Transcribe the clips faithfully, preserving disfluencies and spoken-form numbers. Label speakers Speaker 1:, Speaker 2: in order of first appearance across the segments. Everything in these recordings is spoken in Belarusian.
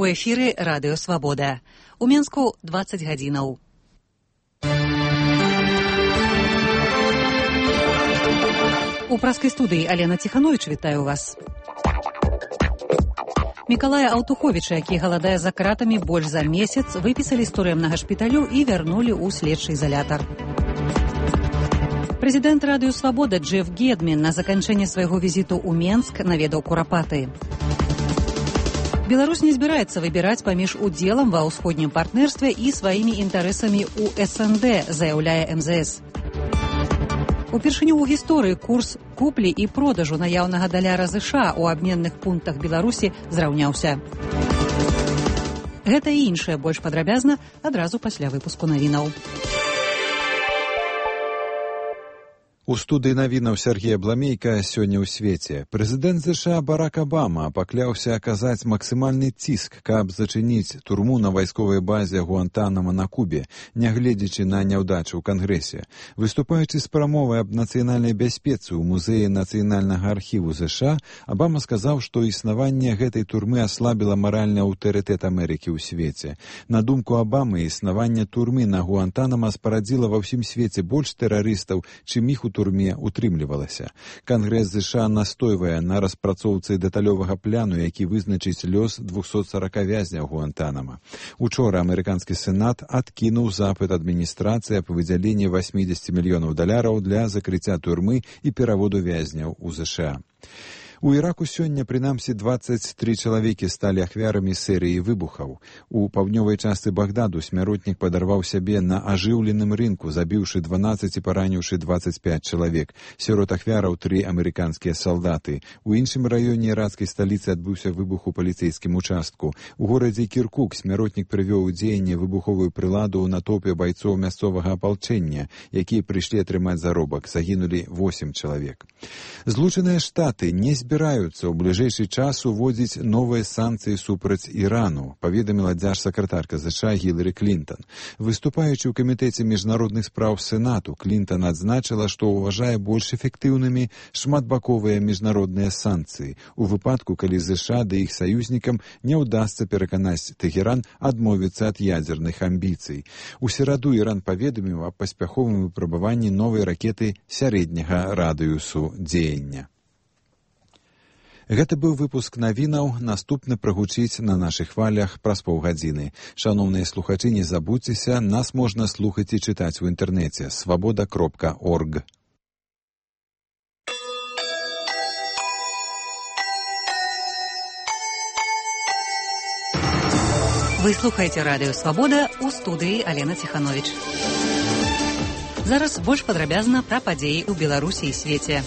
Speaker 1: У эфіры Радыё Свабода. У Менску дваццаць гадзінаў. У праскай студыі Алена Ціхановіч вітаю вас. Мікалая Аўтуховіча, які галадае за кратамі больш за месяц, выпісалі з турэмнага шпіталю і вярнулі ў следчы изалятар. Прэзідэнт Радыё Свабода Джеф Гедмін на заканчэнне свайго візіту ў Менск наведаў Курапаты. Беларусь не збіраецца выбіраць паміж удзелам ва ўсходнім партнерстве і сваімі інтарэсамі ў эс эн дэ, заяўляе эм зэ эс. Упершыню ў гісторыі курс куплі і продажу наяўнага даляра ЗША ў абменных пунктах Беларусі зраўняўся. Гэта і іншае больш падрабязна адразу пасля выпуску навінаў.
Speaker 2: У студыі навінаў Сергея Бламейка сёння ў свеце. Прэзідэнт ЗША Барак Абама пакляўся аказаць максімальны ціск, каб зачыніць турму на вайсковай базе Гуантанамо на Кубе, нягледзячы на няўдачы ў Кангрэсе. Выступаючы з прамовай аб нацыянальнай бяспецы ў музеі нацыянальнага архіву ЗША, Абама сказаў, што існаванне гэтай турмы аслабіла маральны аўтарытэт Амерыкі ў свеце. На думку Абамы, існаванне турмы на Гуантанамо спарадзіла ва ўсім свеце больш тэрарыстаў, чым іх у турме утрымлівалася. Кангрэс ЗША настойвае на распрацоўцы дэталёвага пляну, які вызначыць лёс двухсот сорока вязняў Гуантанамо. Учора амерыканскі сенат адкінуў запыт адміністрацыі аб выдзяленні восемьдесят мільёнаў даляраў для закрыцця турмы і пераводу вязняў у ЗША. У Іраку сёння, прынамсі, дваццаць тры чалавекі сталі ахвярамі серыі выбухаў. У паўднёвай частцы Багдаду смяротнік падарваў сябе на ажыўленым рынку, забіўшы дванаццаць і параніўшы дваццаць пяць чалавек. Сярод ахвяраў тры амерыканскія салдаты. У іншым раёне іракскай сталіцы адбыўся выбух у паліцэйскім участку. У горадзе Кіркук смяротнік прывёў у дзеянне выбуховую прыладу ў натоўпе байцоў мясцовага апалчэння, якія прыйшлі атрымаць заробак. Загінулі восем чалавек. Злучаныя Штаты не збіраюцца ў бліжэйшы час уводзіць новыя санкцыі супраць Ірану, паведаміла дзяржсакратарка ЗША Гілары Клінтон. Выступаючы ў камітэце міжнародных спраў Сенату, Клінтон адзначыла, што ўважае больш эфектыўнымі шматбаковыя міжнародныя санкцыі у выпадку, калі ЗША ды іх саюзнікам не ўдасца пераканаць Тэхеран адмовіцца ад ядзерных амбіцый. У сераду Іран паведаміў аб паспяховым выпрабаванні новай ракеты сярэдняга радыусу дзеяння. Гэта быў выпуск навінаў, наступны прагучыць на нашых хвалях праз паўгадзіны. Шаноўныя слухачы, не забудзьцеся, нас можна слухаць і чытаць у інтэрнэце свабода кропка орг.
Speaker 1: Вы слухаеце Радыё Свабода, у студыі Алена Ціхановіч. Зараз больш падрабязна пра падзеі ў Беларусі і свеце.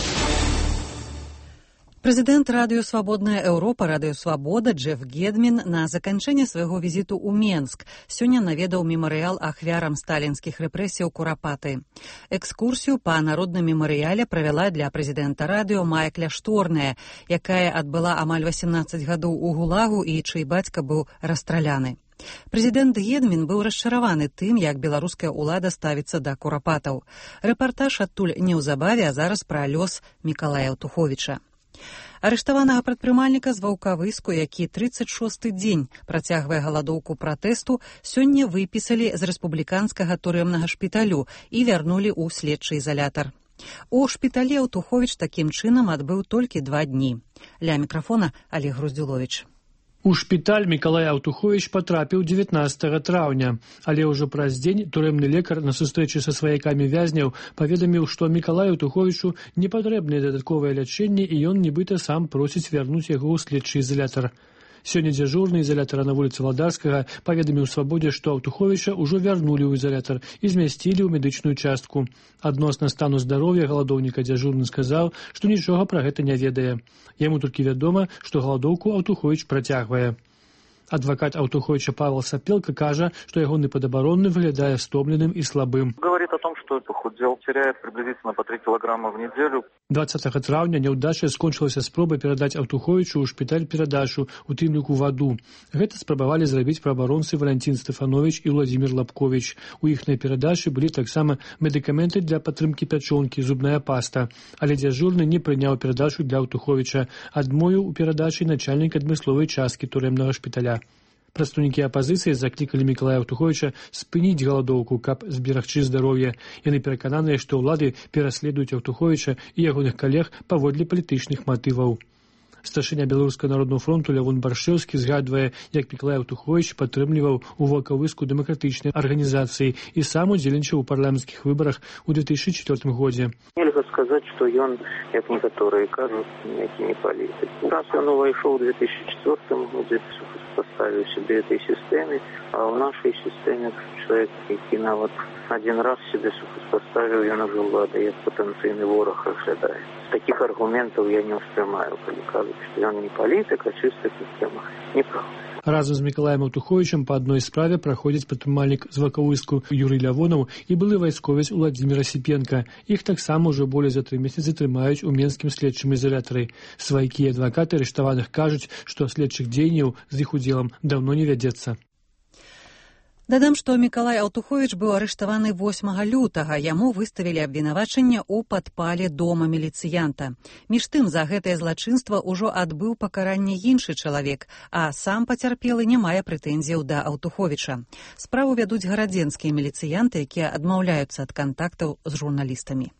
Speaker 1: Прэзідэнт Радыё Свабодная Еўропа Радыё Свабода Джеф Гедмін на заканчэнне свайго візіту ў Менск сёння наведаў мемарыял ахвярам сталінскіх рэпрэсіяў Курапаты. Экскурсію па народным мемарыяле правяла для прэзідэнта радыё Майя Кляшторная, якая адбыла амаль васемнаццаць гадоў у ГУЛАГу і чый бацька быў расстраляны. Прэзідэнт Гедмін быў расчараваны тым, як беларуская ўлада ставіцца да курапатаў. Рэпартаж адтуль неўзабаве, а зараз пра лёс Мікалая Аўтуховіча. Арыштаванага прадпрымальніка з Ваўкавыску, які трыццаць шосты дзень працягвае галадоўку пратэсту, сёння выпісалі з рэспубліканскага турэмнага шпіталю і вярнулі ў следчы изалятар. У шпіталі Аўтуховіч такім чынам адбыў толькі два дні. Ля мікрафона Олег Груздзюловіч.
Speaker 3: У шпіталь Мікалай Аўтуховіч патрапіў дзевятнаццатага траўня, але ўжо праз дзень турэмны лекар на сустрэчы са сваякамі вязняў паведаміў, што Мікалаю Аўтуховічу не патрэбнае дадатковае лячэнне і ён нібыта сам просіць вярнуць яго ў следчы изалятар. Сёння дзяжурны изалятара на вуліцы Владарскага паведаміў Свабодзе, што Аўтуховіча ўжо вярнулі ў изалятар і змясцілі ў медычную частку. Адносна стану здароўя галадоўніка дзяжурны сказаў, што нічога пра гэта не ведае. Яму толькі вядома, што галадоўку Аўтуховіч працягвае. Адвокат Аўтуховича Павел Сапелка кажа, что ягоны падабаронны выглядае стомленым и слабым.
Speaker 4: Говорит о том, что похудел, теряет приблизительно по три килограмма в неделю.
Speaker 3: двадцатага траўня няўдача скончылася спробай перадаць Аўтуховичу ў шпіталь перадачу, у тым ліку ваду. Гэта спрабавалі зрабіць праабаронцы Валентин Стефанович і Владимир Лапкович. У іхнай перадачы былі таксама медыкаменты для падтрымкі пячонкі, зубная паста. Але дзяжурны не прыняў перадачу для Аўтуховича. Адмовіў у перадачы начальнік адмысловай часткі турэмнага шпіталя. Прадстаўнікі апазіцыі заклікалі Мікалая Аўтуховіча спыніць галадоўку, каб зберагчы здароўе. Яны перакананыя, што ўлады пераследуюць Аўтуховіча і ягоных калег паводле палітычных матываў. Старшыня Беларускага народнага фронту Лявон Баршэўскі згадвае, як Мікалай Аўтуховіч падтрымліваў у Ваўкавыску дэмакратычнай арганізацыі і сам удзельнічаў у парламенцкіх выбарах у две тысячы чацвёртым годзе.
Speaker 5: Нельга сказаць, што ён, як некаторыя кажуць, ніякі не палітык. Раз ён увайшоў у две тысячи чацвёртым годзе, паставіў сябе этой сістэме, а ў нашай сістэме чалавек, які нават адзін раз сябе супрацьпаставіў, ён ужо ўлады як патэнцыйны вораг разглядае. Такіх аргументаў я не ўспрымаю, калі кажуць, што ён не палітык, а чыста сістэма. Неправда.
Speaker 3: Разам з Мікалаем Аўтуховічам па адной справе праходзіць прадпрымальнік з Ваўкавыску Юрый Лявонаў і былы вайсковец Уладзімір Асіпенка. Іх таксама ўжо болей за тры месяцы трымаюць у менскім следчым ізалятары. Сваякі і адвакаты арыштаваных кажуць, што следчых дзеянняў з іх удзелам даўно не вядзецца.
Speaker 1: Дадам, што Мікалай Аўтуховіч быў арыштаваны восьмага лютага. Яму выставілі абвінавачанне ў падпале дома міліцыянта. Між тым, за гэтае злачынства ўжо адбыў пакаранне іншы чалавек, а сам пацярпелы не мае прэтэнзіяў да Аўтуховіча. Справу вядуць гарадзенскія міліцыянты, якія адмаўляюцца ад кантактаў з журналістамі.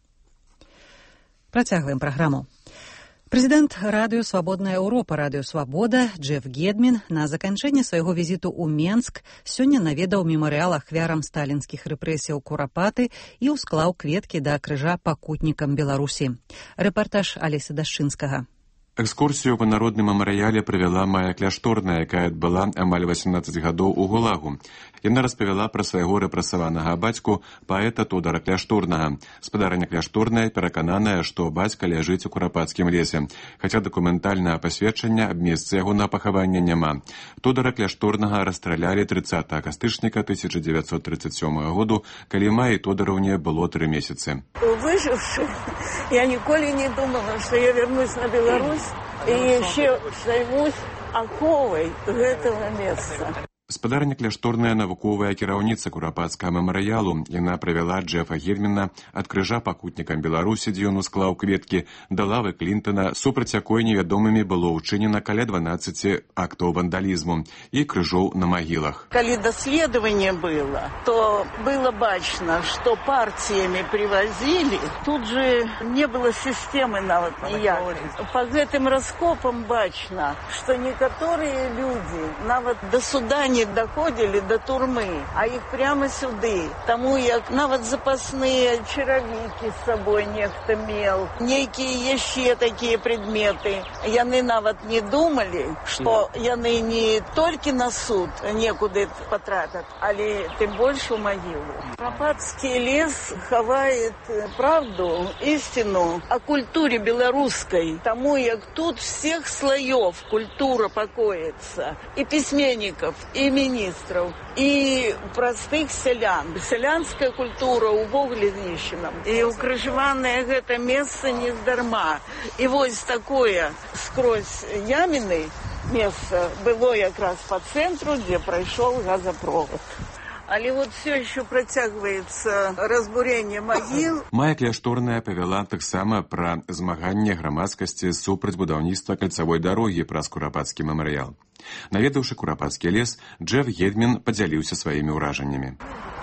Speaker 1: Працягваем праграму. Прэзідэнт радыё «Свабодная Еўропа», радыё «Свабода» Джеф Гедмін на заканчэнне свайго візіту ў Менск сёння наведаў мемарыял ахвярам сталінскіх рэпрэсіяў Курапаты і ўсклаў кветкі да крыжа пакутнікам Беларусі. Рэпартаж Алеся Дашчынскага.
Speaker 6: Экскурсію па народным мемарыяле правяла Майя Кляшторная, якая адбыла амаль васемнаццаць гадоў у Гулагу. Яна распавяла пра свайго рэпрэсаванага бацьку, паэта Тодара Кляшторнага. Спадарыня Кляшторная перакананая, што бацька ляжыць у Курапацкім лесе, хаця дакументальнага пасведчання аб месцы ягонага пахавання няма. Тодара Кляшторнага расстралялі трыццатага кастычніка тысяча дзевяцьсот тридцать сёмага году, калі Майі Тодораўне было тры месяцы.
Speaker 7: Выживши, я ніколі не думала, што я вернусь на Беларусь і яшчэ займусь аховай гэтага месца.
Speaker 6: Спадарня Кляшторная навуковая кіраўніца Курапацкага мемарыялу. Яна правяла Джефа Гедміна ад крыжа пакутнікам Беларусі, дзе ён усклаў кветкі, да лавы Клінтона, супраць якой невядомымі было ўчынена каля дванаццаці актаў вандалізму і крыжоў на магілах.
Speaker 7: Калі даследаванне было, то было бачна, што партіямі привозили, тут же не было сістэмы нават ніякай. Па гэтым раскопам бачна, што некаторыя людзі нават да суда не доходили до турмы, а их прямо сюды. Тому як нават запасные чаравікі з собой нехто мел, нейкія яшчэ такія предметы. Яны нават не думали, што яны не толькі на суд некуды потрапят, але тым больш у могилу. Курапацкі лес хавает правду, истину о культуре белорусской. Тому як тут всех слоев культура покоится. И письменников, и министров, и простых селян. Селянская культура увогуле знищена. И укрыжаванае гэта месца не здарма. И вось такое скрозь яміны месца было якраз по центру, где пройшоў газопровод. Але вот все еще працягваецца разбурение магіл.
Speaker 6: Майя Кляшторная павяла таксама пра змаганне грамадскасці супраць будаўніцтва кальцавой дарогі праз Курапацкі мемарыял. Наведаўшы Курапацкі лес, Джеф Гедмін падзяліўся сваімі ўражаннямі.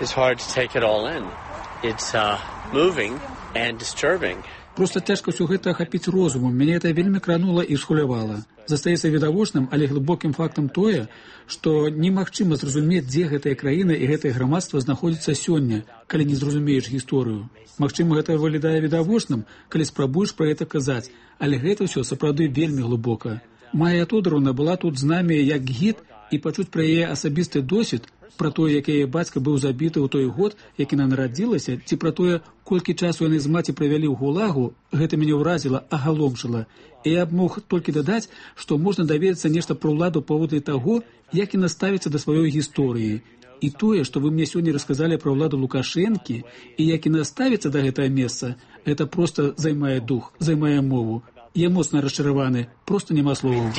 Speaker 8: Проста цяжка ўсё гэта ахапіць розумам. Мяне гэта вельмі кранула і схвалявала. Застаецца відавочным, але глыбокім фактам тое, што немагчыма зразумець, дзе гэтая краіна і гэтае грамадства знаходзіцца сёння, калі не зразумееш гісторыю. Магчыма, гэта выглядае відавочным, калі спрабуеш пра гэта казаць, але гэта ўсё сапраўды вельмі глыбока. Майя Тодораўна была тут з намі як гід, і пачуць пра яе асабісты досвед, пра тое, як яе бацька быў забіты ў той год, як яна нарадзілася, ці пра тое, колькі часу яны з маці правялі ў Гулагу, гэта мяне ўразіла, агаломшыла. І я б мог толькі дадаць, што можна даведацца нешта пра ўладу паводле таго, як яна ставіцца да сваёй гісторыі. І тое, што вы мне сёння расказалі пра ўладу Лукашэнкі, і як яна ставіцца да гэтага месца, гэта проста займае дух, займае мову. Я моцна расчараваны, проста няма словаў.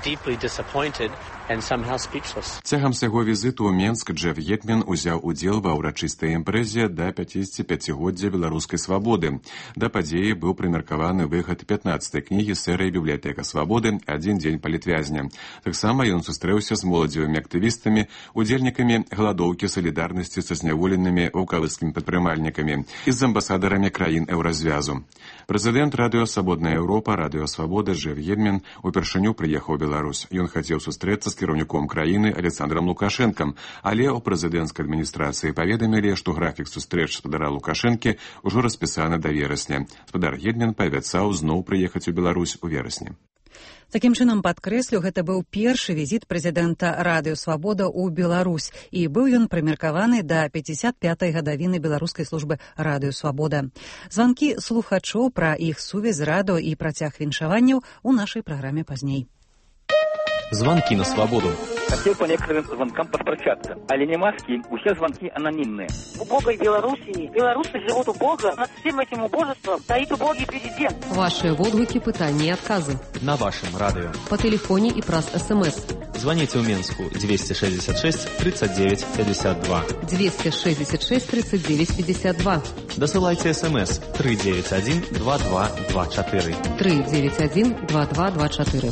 Speaker 6: Цягам свайго візіту ў Менск Джеф Гетмен узяў удзел ва ўрачыстай імпрэзе да пяцідзесяціпяцігоддзя беларускай свабоды. Да падзеі быў прымеркаваны выхад пятнаццатай кнігі серыі «Бібліятэка свабоды. Адзін дзень палітвязня». Таксама ён сустрэўся з моладзевымі актывістамі, удзельнікамі галадоўкі салідарнасці са зняволенымі ваўкавыцкімі прадпрымальнікамі і з амбасадарамі краін еўразвязу. Прэзідэнт радыё «Свабодная Еўропа», радыё «Свабода» Джеф Гетмен упершыню прыехаў у Беларусь. Ён хацеў сустрэцца з кіраўніком краіны Александром Лукашэнкам, але ў прэзідэнцкай адміністрацыі паведамілі, што графік сустрэч спадара Лукашэнкі ўжо распісаны да верасня. Спадар Гетмен паабяцаў зноў прыехаць у Беларусь у верасні.
Speaker 1: Такім чынам, падкрэслю, гэта быў першы візіт прэзідэнта радыё «Свабода» ў Беларусь, і быў ён прымеркаваны да пяцьдзясят пятай гадавіны беларускай службы радыё «Свабода». Званкі слухачоў пра іх сувязь з радыё і працяг віншаванняў у нашай праграме пазней.
Speaker 9: Звонки на свободу.
Speaker 10: Хотел по некоторым звонкам поспрощаться. Але не маски, у всех звонки анонимные.
Speaker 11: Убогой Белоруссии. Белорусы живут убого. Над всем этим убожеством стоит убогий президент.
Speaker 12: Ваши отклики, пытания и отказы.
Speaker 9: На вашем радио.
Speaker 12: По телефоне и праз СМС.
Speaker 9: Звоните в Минску двести шестьдесят шесть тридцать девять пятьдесят два.
Speaker 12: двести шестьдесят шесть тридцать девять пятьдесят два.
Speaker 9: Досылайте СМС три девять один два два два четыре.
Speaker 12: три девять один два два два четыре.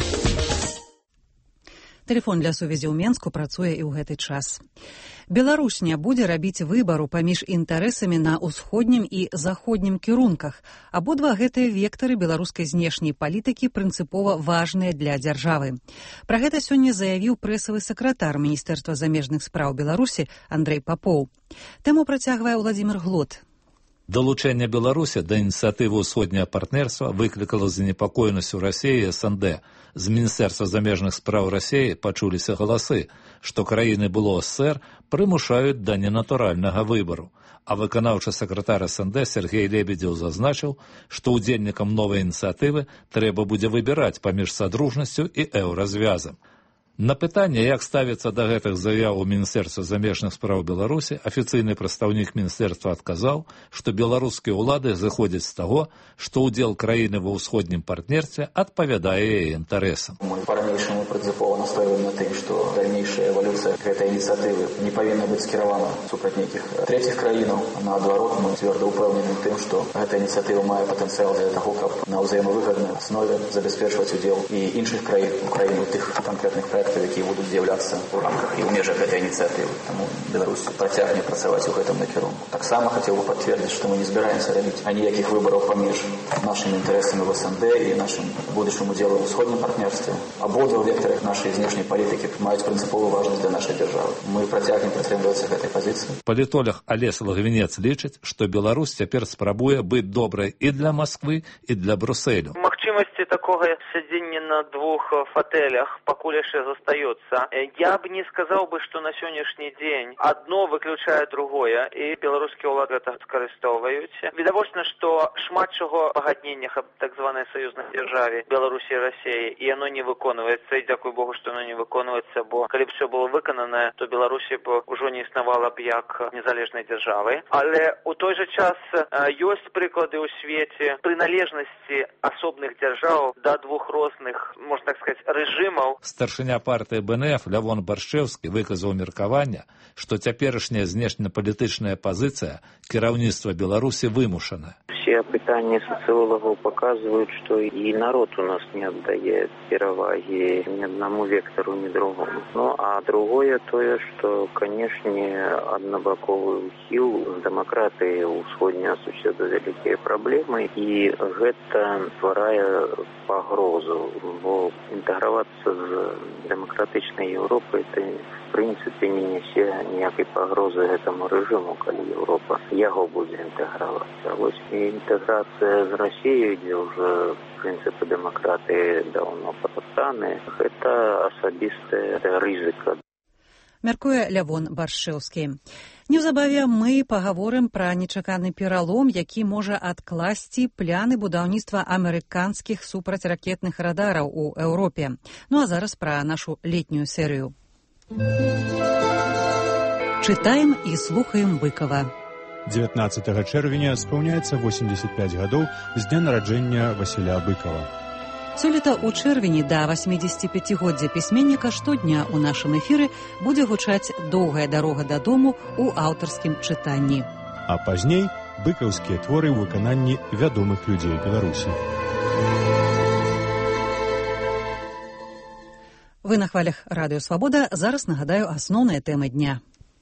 Speaker 1: Тэлефон для сувязі ў Менску працуе і ў гэты час. Беларусь не будзе рабіць выбару паміж інтарэсамі на ўсходнім і заходнім кірунках. Абодва гэтыя вектары беларускай знешняй палітыкі прынцыпова важныя для дзяржавы. Пра гэта сёння заявіў прэсавы сакратар Міністэрства замежных спраў Беларусі Андрэй Папоў. Тэму працягвае Владзімир Глот.
Speaker 13: Далучэнне Беларусі да ініцыятывы ўсходняга партнерства выклікала занепакоенасць у Расіі і СНД. З Міністэрства замежных спраў Расіі пачуліся галасы, што краіны было СССР прымушаюць да ненатуральнага выбару. А выканаўчы сакратар СНД Сергей Лебедзеў зазначыў, што ўдзельнікам новай ініцыятывы трэба будзе выбіраць паміж садружнасцю і еўразвязам. На пытанне, як ставіцца да гэтых заяў у Міністэрства замежных спраў Беларусі, афіцыйны прадстаўнік міністэрства адказаў, што беларускія ўлады зыходзяць з таго, што ўдзел краіны ва ўсходнім партнерстве адпавядае яе інтарэсам.
Speaker 14: Мы по-ранейшаму прынцыпова настойваем на тым, што дальнейшая эвалюцыя гэтай ініцыятывы не павінна быць скіравана супраць нейкіх трэціх краінаў. Наадварот, мы цвёрда ўпэўнены тым, што гэта ініцыятыва мае патэнцыял для таго, каб на ўзаемавыгаднай аснове забяспечваць удзел і іншых краін, Украіны, тых канкрэтных праектаў, які будуць з'яўляцца ў рамках і ў межах гэтай ініцыятывы. Таму Беларусь працягне працаваць у гэтым накірунку. Таксама хацеў бы пацвердзіць, што мы не збіраемся рабіць аніякіх выбараў паміж нашымі інтарэсамі в СНД і нашым будучым удзелам у ўсходнім партнерстве. Абодва вектары нашай знешняй палітыкі маюць прынцыповую важнасць для нашай дзяржавы. Мы працягнем прытрымлівацца гэтай пазіцыі.
Speaker 13: Палітолог Алесь Лагвінец лічыць, што Беларусь цяпер спрабуе быць добрай і для Масквы, і для Брусэлю.
Speaker 15: Магчымасці такога сядзення на двух фатэлях пакуль яшчэ застаецца. Я б не сказаў бы, што на сённяшні дзень адно выключае другое, і беларускія ўлады гэта скарыстоўваюць. Відавочна, што шмат чаго пагадненнях аб так званай саюзнай дзяржаве Беларусі і Расіі, і яно не выконваецца, і дзякуй Богу, што яно не выконваецца, бо калі б все было выкананае, то Беларусі б ужо не існавала б як незалежнай дзяржавы. Але у той жа час ёсць прыклады ў свеце прыналежнасці асобных дзяржаў да двух розных, можна так сказаць, рэжымаў.
Speaker 13: Старшыня партыі БНФ Лявон Баршчэўскі выказаў меркаванне, што цяперашняя знешнепалітычная пазіцыя кіраўніцтва Беларусі вымушана.
Speaker 5: Все опытания социологов показывают, что и народ у нас не отдает переваги ни одному вектору, ни другому. Ну, а другое то, что, конечно, однобоковый ухил с демократией у ўсходняга суседа великие проблемы, и это створяет погрозу, бо интегроваться с демократичной Европой это в принципе не несе ніякой погрозы этому режиму, коли Европа его будет интегроваться. Вот и интеграция с Россией, где уже принципы демократии давно потоптаны, это особистая ризика.
Speaker 1: Мяркуе Лявон Баршчэўскі. Неўзабаве мы пагаворым пра нечаканы пералом, які можа адкласці пляны будаўніцтва амерыканскіх супрацьракетных радараў у Еўропе. Ну а зараз пра нашу летнюю серыю. Чытаем і слухаем Быкова.
Speaker 16: дзевятнаццатага чэрвеня спаўняецца восемьдесят пять гадоў з дня нараджэння Васіля Быкова.
Speaker 1: Сёлета ў чэрвені да васьмідзесяціпяцігоддзя пісьменніка штодня ў нашым эфіры будзе гучаць «Доўгая дарога дадому» ў аўтарскім чытанні.
Speaker 16: А пазней быкаўскія творы ў выкананні вядомых людзей Беларусі.
Speaker 1: Вы на хвалях Радыё Свабода. Зараз нагадаю асноўныя тэмы дня.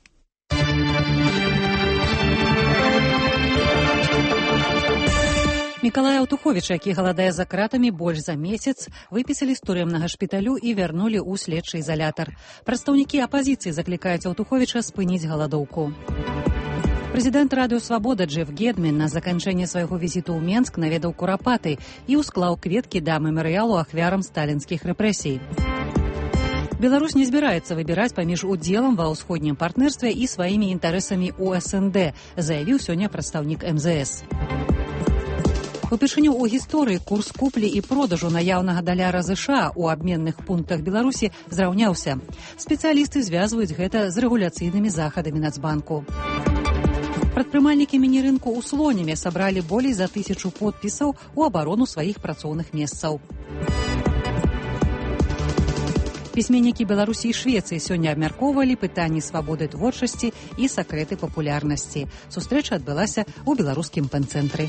Speaker 1: Мікалая Аўтуховіча, які галадае за кратамі больш за месяц, выпісалі з турэмнага шпіталю і вярнулі ў следчы ізалятар. Прадстаўнікі апазіцыі заклікаюць Аўтуховіча спыніць галадоўку. Прэзідэнт Радыё Свабода Джеф Гедмін на заканчэнне свайго візіту ў Менск наведаў Курапаты і ўсклаў кветкі да мемарыялу ахвярам сталінскіх рэпрэсій. Беларусь не збіраецца выбіраць паміж удзелам ва ўсходнім партнерстве і сваімі інтарэсамі ў эс эн дэ, заявіў сёння прадстаўнік эм зэ эс. Упершыню ў гісторыі курс куплі і продажу наяўнага даляра ЗША ў абменных пунктах Беларусі зраўняўся. Спецыялісты звязваюць гэта з рэгуляцыйнымі захадамі Нацбанку. Прадпрымальнікі міні-рынку ў Слонеме сабралі болей за тысячу подпісаў у абарону сваіх працоўных месцаў. Пісьменнікі Беларусі і Швецыі сёння абмяркоўвалі пытанні свабоды творчасці і сакрэты папулярнасці. Сустрэча адбылася ў беларускім пэн-цэнтры.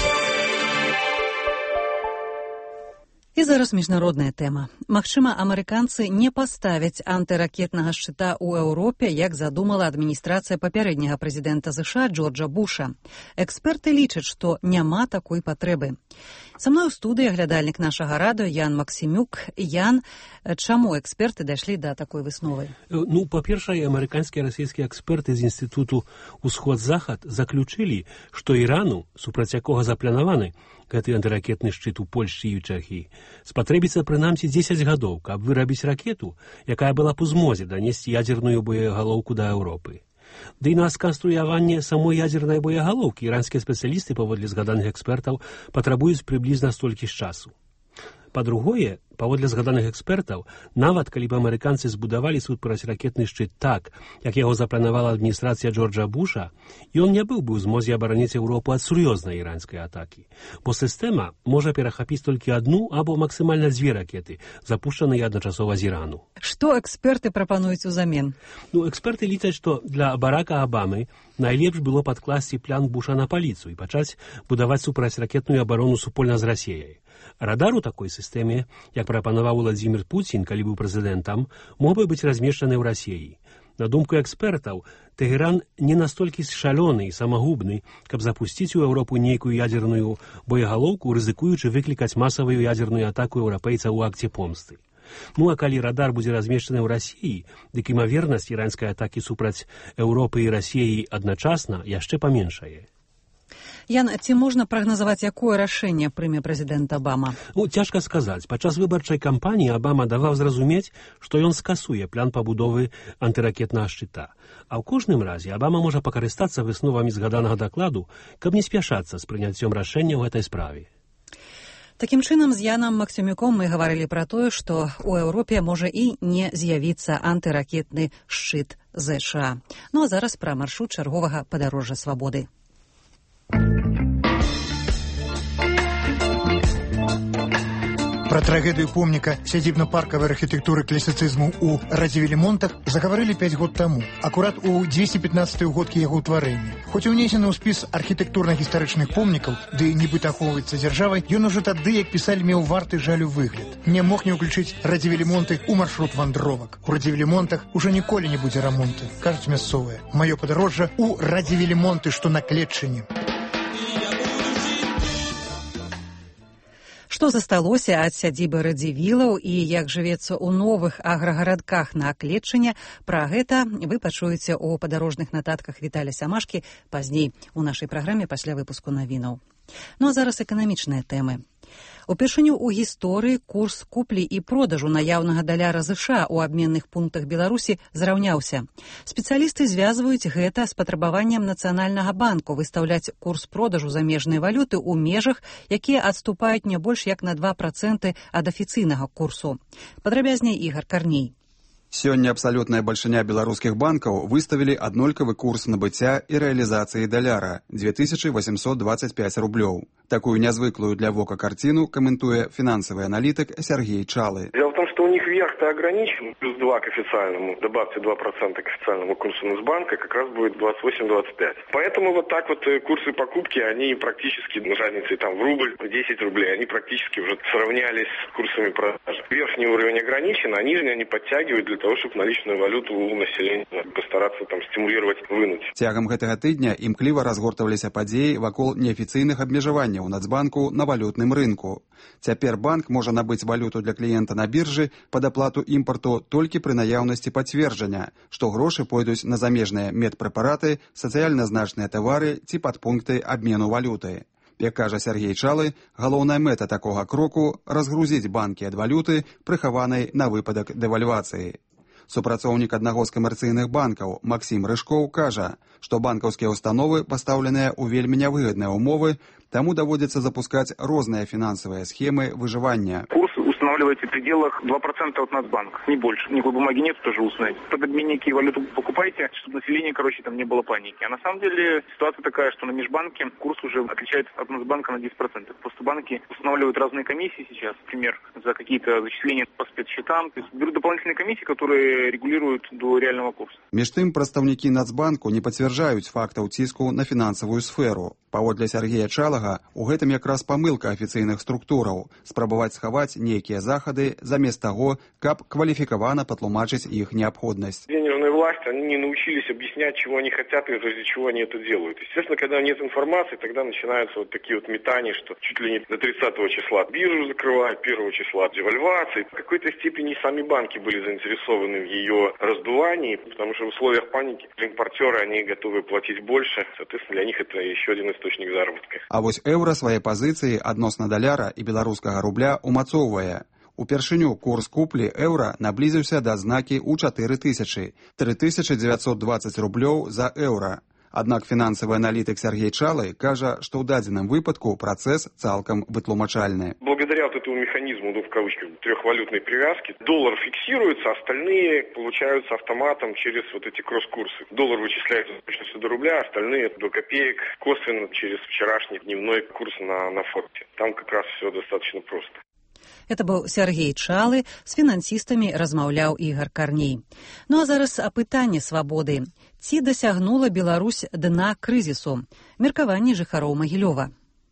Speaker 1: І зараз міжнародная тэма. Магчыма, амерыканцы не паставяць антыракетнага шчыта ў Еўропе, як задумала адміністрацыя папярэдняга прэзідэнта ЗША Джорджа Буша. Эксперты лічаць, што няма такой патрэбы. Са мной у студыі глядальнік нашага радыё Ян Максімюк. Ян, чаму эксперты дайшлі да такой высновы?
Speaker 17: Ну, па-першае, амерыканскія і расійскія эксперты з інстытуту «Усход-Захад» заключылі, што Ірану, супраць якога запланаваны гэты антыракетны шчыт у Польшчы і Чэхіі, спатрэбіцца прынамсі дзесяць гадоў, каб вырабіць ракету, якая была б у змозе данесці ядзерную боегалоўку да Еўропы. Ды і на сканструяванне самой ядзернай боегалоўкі іранскія спецыялісты, паводле згаданых экспертаў, патрабуюць прыблізна столькі ж часу. Па-другое, паводле згаданых экспертаў, нават калі б амерыканцы збудавалі супрацьракетны шчыт так, як яго запланавала адміністрацыя Джорджа Буша, ён не быў бы ў змозе абараніць Еўропу ад сур'ёзнай іранскай атакі, бо сістэма можа перахапіць толькі адну або максімальна дзве ракеты, запушчаныя адначасова з Ірану.
Speaker 1: Што эксперты прапануюць узамен?
Speaker 17: Ну, эксперты лічаць, што для Барака Абамы найлепш было падкласці план Буша на паліцу і пачаць будаваць супрацьракетную абарону супольна з Расіяй. Радар у такой сістэме, як прапанаваў Владзімір Пуцін, калі быў прэзідэнтам, мог бы быць размешчаны ў Расіі. На думку экспертаў, Тэгеран не настолькі шалёны і самагубны, каб запусціць у Еўропу нейкую ядзерную боегалоўку, рызыкуючы выклікаць масавую ядзерную атаку еўрапейцаў у акце помсты. Ну, а калі радар будзе размешчаны ў Расіі, дык імавернасць іранскай атакі супраць Еўропы і Расіі адначасна яшчэ паменшае.
Speaker 1: Ян, ці можна прагназаваць, якое рашэнне прыме прэзідэнт Абама?
Speaker 17: Ну, цяжка сказаць. Падчас выбарчай кампаніі Абама даваў зразумець, што ён скасуе план пабудовы антыракетнага шчыта. А ў кожным разе Абама можа пакарыстацца высновамі згаданага дакладу, каб не спяшацца з прыняццём рашэння ў гэтай справе.
Speaker 1: Такім чынам, з Янам Максімюком мы гаварылі пра тое, што ў Еўропе можа і не з'явіцца антыракетны шчыт ЗША. Ну а зараз пра маршрут чарговага падарожжа свабоды.
Speaker 18: Пра трагедыю помніка сядзібна-паркавай архітэктуры класіцызму ў Радзівілі-Монтах загаварылі пяць год таму, акурат у дзвесце пятнаццатай годкі яго ўтварэння. Хоць і ўнесены ў спіс архітэктурна-гістарычных помнікаў, ды нібыта ахоўваецца дзяржавай, ён ужо тады, як пісалі, меў варты жалю выгляд. Не мог не ўключыць Радзівілі-Монты ў маршрут вандровак. У Радзівілі-Монтах ужо ніколі не будзе рамонту, кажуць мясцовыя. Маё падарожжа ў Радзівілі-Монты, што на Клетчыне.
Speaker 1: Што засталося ад сядзібы радзівілаў і як жывецца ў новых аграгарадках на Клетчыне, пра гэта вы пачуеце ў падарожных нататках Віталя Сямашкі пазней у нашай праграме пасля выпуску навінаў. Ну а зараз эканамічныя тэмы. Упершыню ў гісторыі курс куплі і продажу наяўнага даляра ЗША ў абменных пунктах Беларусі зраўняўся. Спецыялісты звязваюць гэта з патрабаваннем Нацыянальнага банку выстаўляць курс продажу замежнай валюты ў межах, якія адступаюць не больш як на два працэнты ад афіцыйнага курсу. Падрабязней Ігар Карней.
Speaker 19: Сёння абсалютная бальшыня беларускіх банкаў выставілі аднолькавы курс набыцця і рэалізацыі даляра – две тысячи восемьсот двадцать пять рублёў. Такую нязвыклую для вока картину комментуя финансовый аналитик Сергей Чалы.
Speaker 20: Дело в том, что у них верх-то ограничен, плюс два к официальному, добавьте два процента к официальному курсу Нацбанка, как раз будет двадцать восемь - двадцать пять. Поэтому вот так вот курсы покупки, они практически, разницей там в рубль, десять рублей, они практически уже сравнялись с курсами продажи. Верхний уровень ограничен, а нижний они подтягивают для того, чтобы наличную валюту у населения постараться там стимулировать, вынуть.
Speaker 19: Цягам гэтага тыдня імкліва разгортваліся падзеі вакол неафіцыйных абмежаванняў Нацбанку на валютным рынку. Цяпер банк можа набыць валюту для кліента на біржы пад аплату імпарту толькі пры наяўнасці пацверджання, што грошы пойдуць на замежныя медпрэпараты, сацыяльна значныя тавары ці падпункты абмену валюты. Як кажа Сергей Чалы, галоўная мэта такога кроку – разгрузіць банкі ад валюты, прыхаванай на выпадак дэвальвацыі. Супрацоўнік аднаго з камерцыйных банкаў Максім Рыжкоў кажа, што банкаўскія установы пастаўленыя ў вельмі нявыгадныя ўмовы, таму даводзіцца запускаць розныя фінансавыя схемы выжывання.
Speaker 21: Курс устанавливаете в пределах два процента от Нацбанка, не больше. Никакой бумаги нет, тоже устной. Под обменники валюту покупайте, чтобы население, короче, там не было паники. А на самом деле ситуация такая, что на межбанке курс уже отличается от Нацбанка на десять процентов. Просто банки устанавливают разные комиссии сейчас, например, за какие-то зачисления по спецсчетам. То есть берут дополнительные комиссии, которые регулируют до реального курса.
Speaker 19: Між тым, прадстаўнікі Нацбанку не пацвярджаюць фактаў ціску на фінансавую сферу. Паводле Сергея Чалага, у гэтым якраз памылка афіцыйных структураў – спрабаваць схаваць нейкія захады замест таго, каб кваліфікавана патлумачыць іх неабходнасць.
Speaker 20: Денежная власть, они не научились объяснять, чего они хотят и ради чего они это делают. Естественно, когда нет информации, тогда начинаются вот такие вот метания, что чуть ли не до тридцатого числа биржу закрывают, первого числа девальвации. В какой-то степени сами банки были заинтересованы в ее раздувании, потому что в условиях паники импортеры, они готовы платить больше. Соответственно, для них это еще один источник заработка.
Speaker 19: А вось еўра свае пазіцыі адносна даляра і беларускага рубля умацоўвае. Упершыню курс куплі еўра наблізіўся да адзнакі ў чатыры тысячы – тры тысячы дзевяцьсот двадцать рублёў за еўра. Аднак фінансавы аналітык Сергей Чалы кажа, што ў дадзеным выпадку працэс цалкам вытлумачальны.
Speaker 20: Благодаря вот этому механизму, ну, в кавычках, трехвалютной привязки, доллар фиксируется, а остальные получаются автоматом через вот эти кросс-курсы. Доллар вычисляется точно до рубля, остальные до копеек косвенно через вчерашний дневной курс на, на форте. Там как раз все достаточно просто.
Speaker 1: Это быў Сергей Чалы, з фінансістамі размаўляў Ігар Карней. Ну а зараз апытанне свабоды. Ці дасягнула Беларусь дна крызісу? Меркаванне жыхароў Магілёва.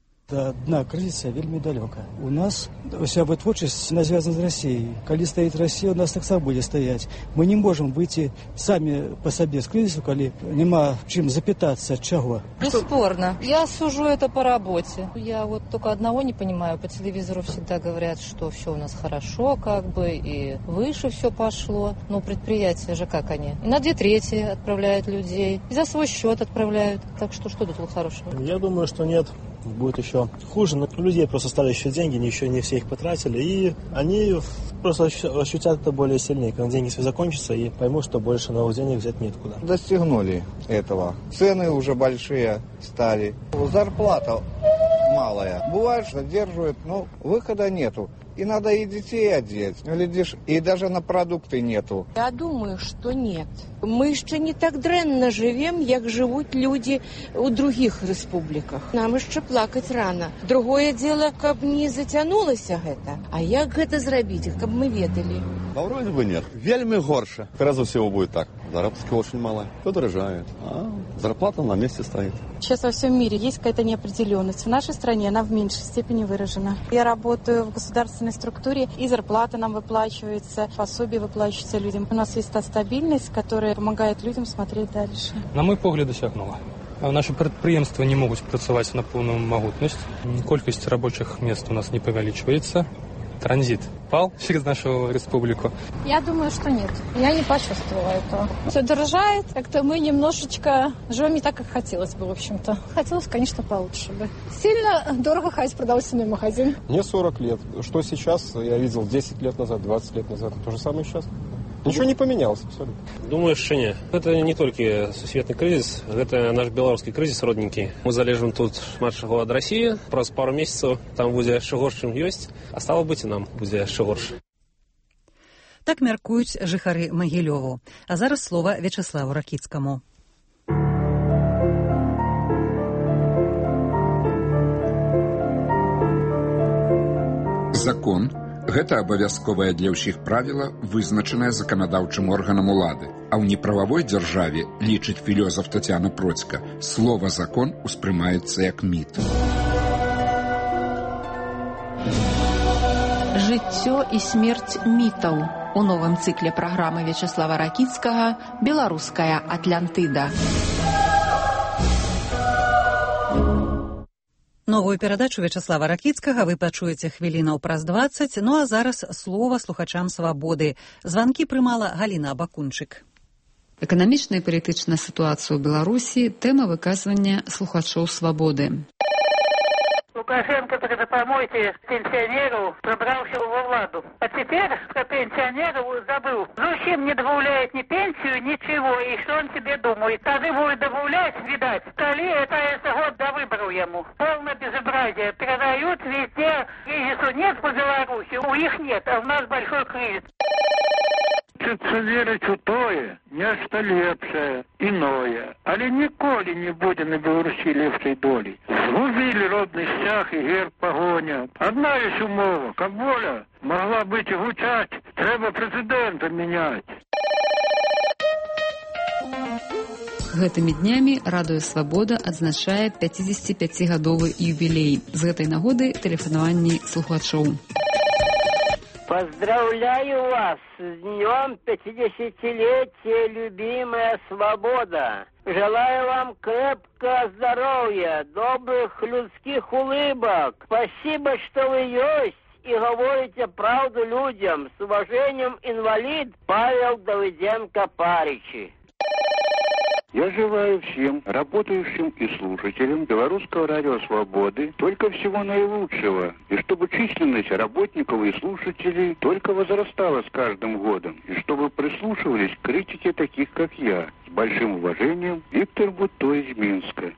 Speaker 22: Да дна крызіса вельмі далёка. У нас уся вытворчасць звязана з Расіяй. Калі стаіць Расія, у нас таксама будзе стаяць. Мы не можам выйти самі па сабе з крызісу, калі няма чым запытацца, ад чаго.
Speaker 23: Бесспорно. Я сужу это по работе. Я вот только одного не понимаю. По телевизору всегда говорят, что все у нас хорошо, как бы, и выше все пошло. Но предприятия же как они? И на две трети отправляют людей, и за свой счет отправляют. Так что что тут хорошего?
Speaker 24: Я думаю, что нет. Будет еще хуже, но у людей просто стали еще деньги, еще не все их потратили, и они просто ощутят это более сильнее, когда деньги все закончатся, и поймут, что больше новых денег взять неоткуда.
Speaker 25: Достигнули этого. Цены уже большие стали. Зарплата малая. Бывает, задерживают, но выхода нету. И надо и детей одеть, глядишь, и даже на продукты нету.
Speaker 26: Я думаю, что нет. Мы еще не так дрэнна живем, як живут люди у других республиках. Нам еще плакать рано. Другое дело, каб не затянулось это. А як это зрабить, каб мы ведали?
Speaker 27: Да вроде бы нет. Вельми горше. Разу всего будет так. Заработки очень мало. Все дорожает. А зарплата на месте стоит.
Speaker 28: Сейчас во всем мире есть какая-то неопределенность. В нашей стране она в меньшей степени выражена. Я работаю в государственной структуре, и зарплата нам выплачивается, пособие выплачивается людям. У нас есть та стабильность, которая помогает людям смотреть дальше.
Speaker 29: На мой погляд, досягнула. Наши предприемства не могут працаваць на полную могутность. Колькость рабочих мест у нас не повеличивается. Транзит пал через нашу республику?
Speaker 28: Я думаю, что нет. Я не почувствовала этого. Все дорожает. Как-то мы немножечко живем не так, как хотелось бы, в общем-то. Хотелось, конечно, получше бы. Сильно дорого ходить в продовольственный магазин.
Speaker 30: Мне сорок лет. Что сейчас, я видел десять лет назад, двадцать лет назад. То же самое сейчас. Ничего не поменялось абсолютно.
Speaker 31: Думаю, что нет. Это не только сусветный кризис, это наш белорусский кризис родненький. Мы залежим тут шмат чаго ад России. Просто пару месяцев там будзе яшчэ горш, чым ёсць, а стало быть, и нам будзе яшчэ горш.
Speaker 1: Так мяркуюць жыхары Магілёву. А зараз слова Вячеславу Ракіцкаму.
Speaker 2: Закон – гэта абавязковае для ўсіх правіла, вызначанае заканадаўчым органам улады. А ў неправавой дзяржаве, лічыць філёзаф Тацяна Процька, слова «закон» успрымаецца як міт.
Speaker 3: Жыццё і смерць мітаў. У новым цыкле праграмы Вячеслава Ракіцкага «Беларуская Атлантыда».
Speaker 1: Новую перадачу Вячеслава Ракіцкага вы пачуеце хвілінаў праз дваццаць, ну а зараз слова слухачам «Свабоды». Званкі прымала Галіна Абакунчык.
Speaker 4: Эканамічная і палітычная сітуацыя ў Беларусі – тэма выказвання слухачоў «Свабоды».
Speaker 6: Лукашенко, тогда помойте пенсионеров, пробрался во владу. А теперь про пенсионеров забыл. Зачем не добавляет ни пенсию, ничего, и что он себе думает? Тогда будет добавлять, видать. Коли это, это год до выборов ему. Полное безобразие. Продают везде. Кризису нет по Беларуси, у них нет, а у нас большой кризис. Хочется верить у тое, нешта лепшае, иное. Але ніколі не буде на Беларусі лепшай долі. Згубили родный стяг и герб погонят. Одна есть умова, как воля могла быть и гучать, треба президента менять.
Speaker 4: Гэтымі днямі Радыё Свабода адзначае пяцідзесяціпяцігадовы юбілей. З гэтай нагоды тэлефанаванні слухачоў.
Speaker 7: Поздравляю вас с днем пятидесятилетия, любимая Свобода. Желаю вам крепкого здоровья, добрых людских улыбок. Спасибо, что вы есть и говорите правду людям. С уважением, инвалид Павел Давыденко-Паричи.
Speaker 8: Я желаю всем работающим и слушателям Белорусского радио «Свободы» только всего наилучшего, и чтобы численность работников и слушателей только возрастала с каждым годом, и чтобы прислушивались к критике таких, как я. С большим уважением, Виктор Бутто из Минска.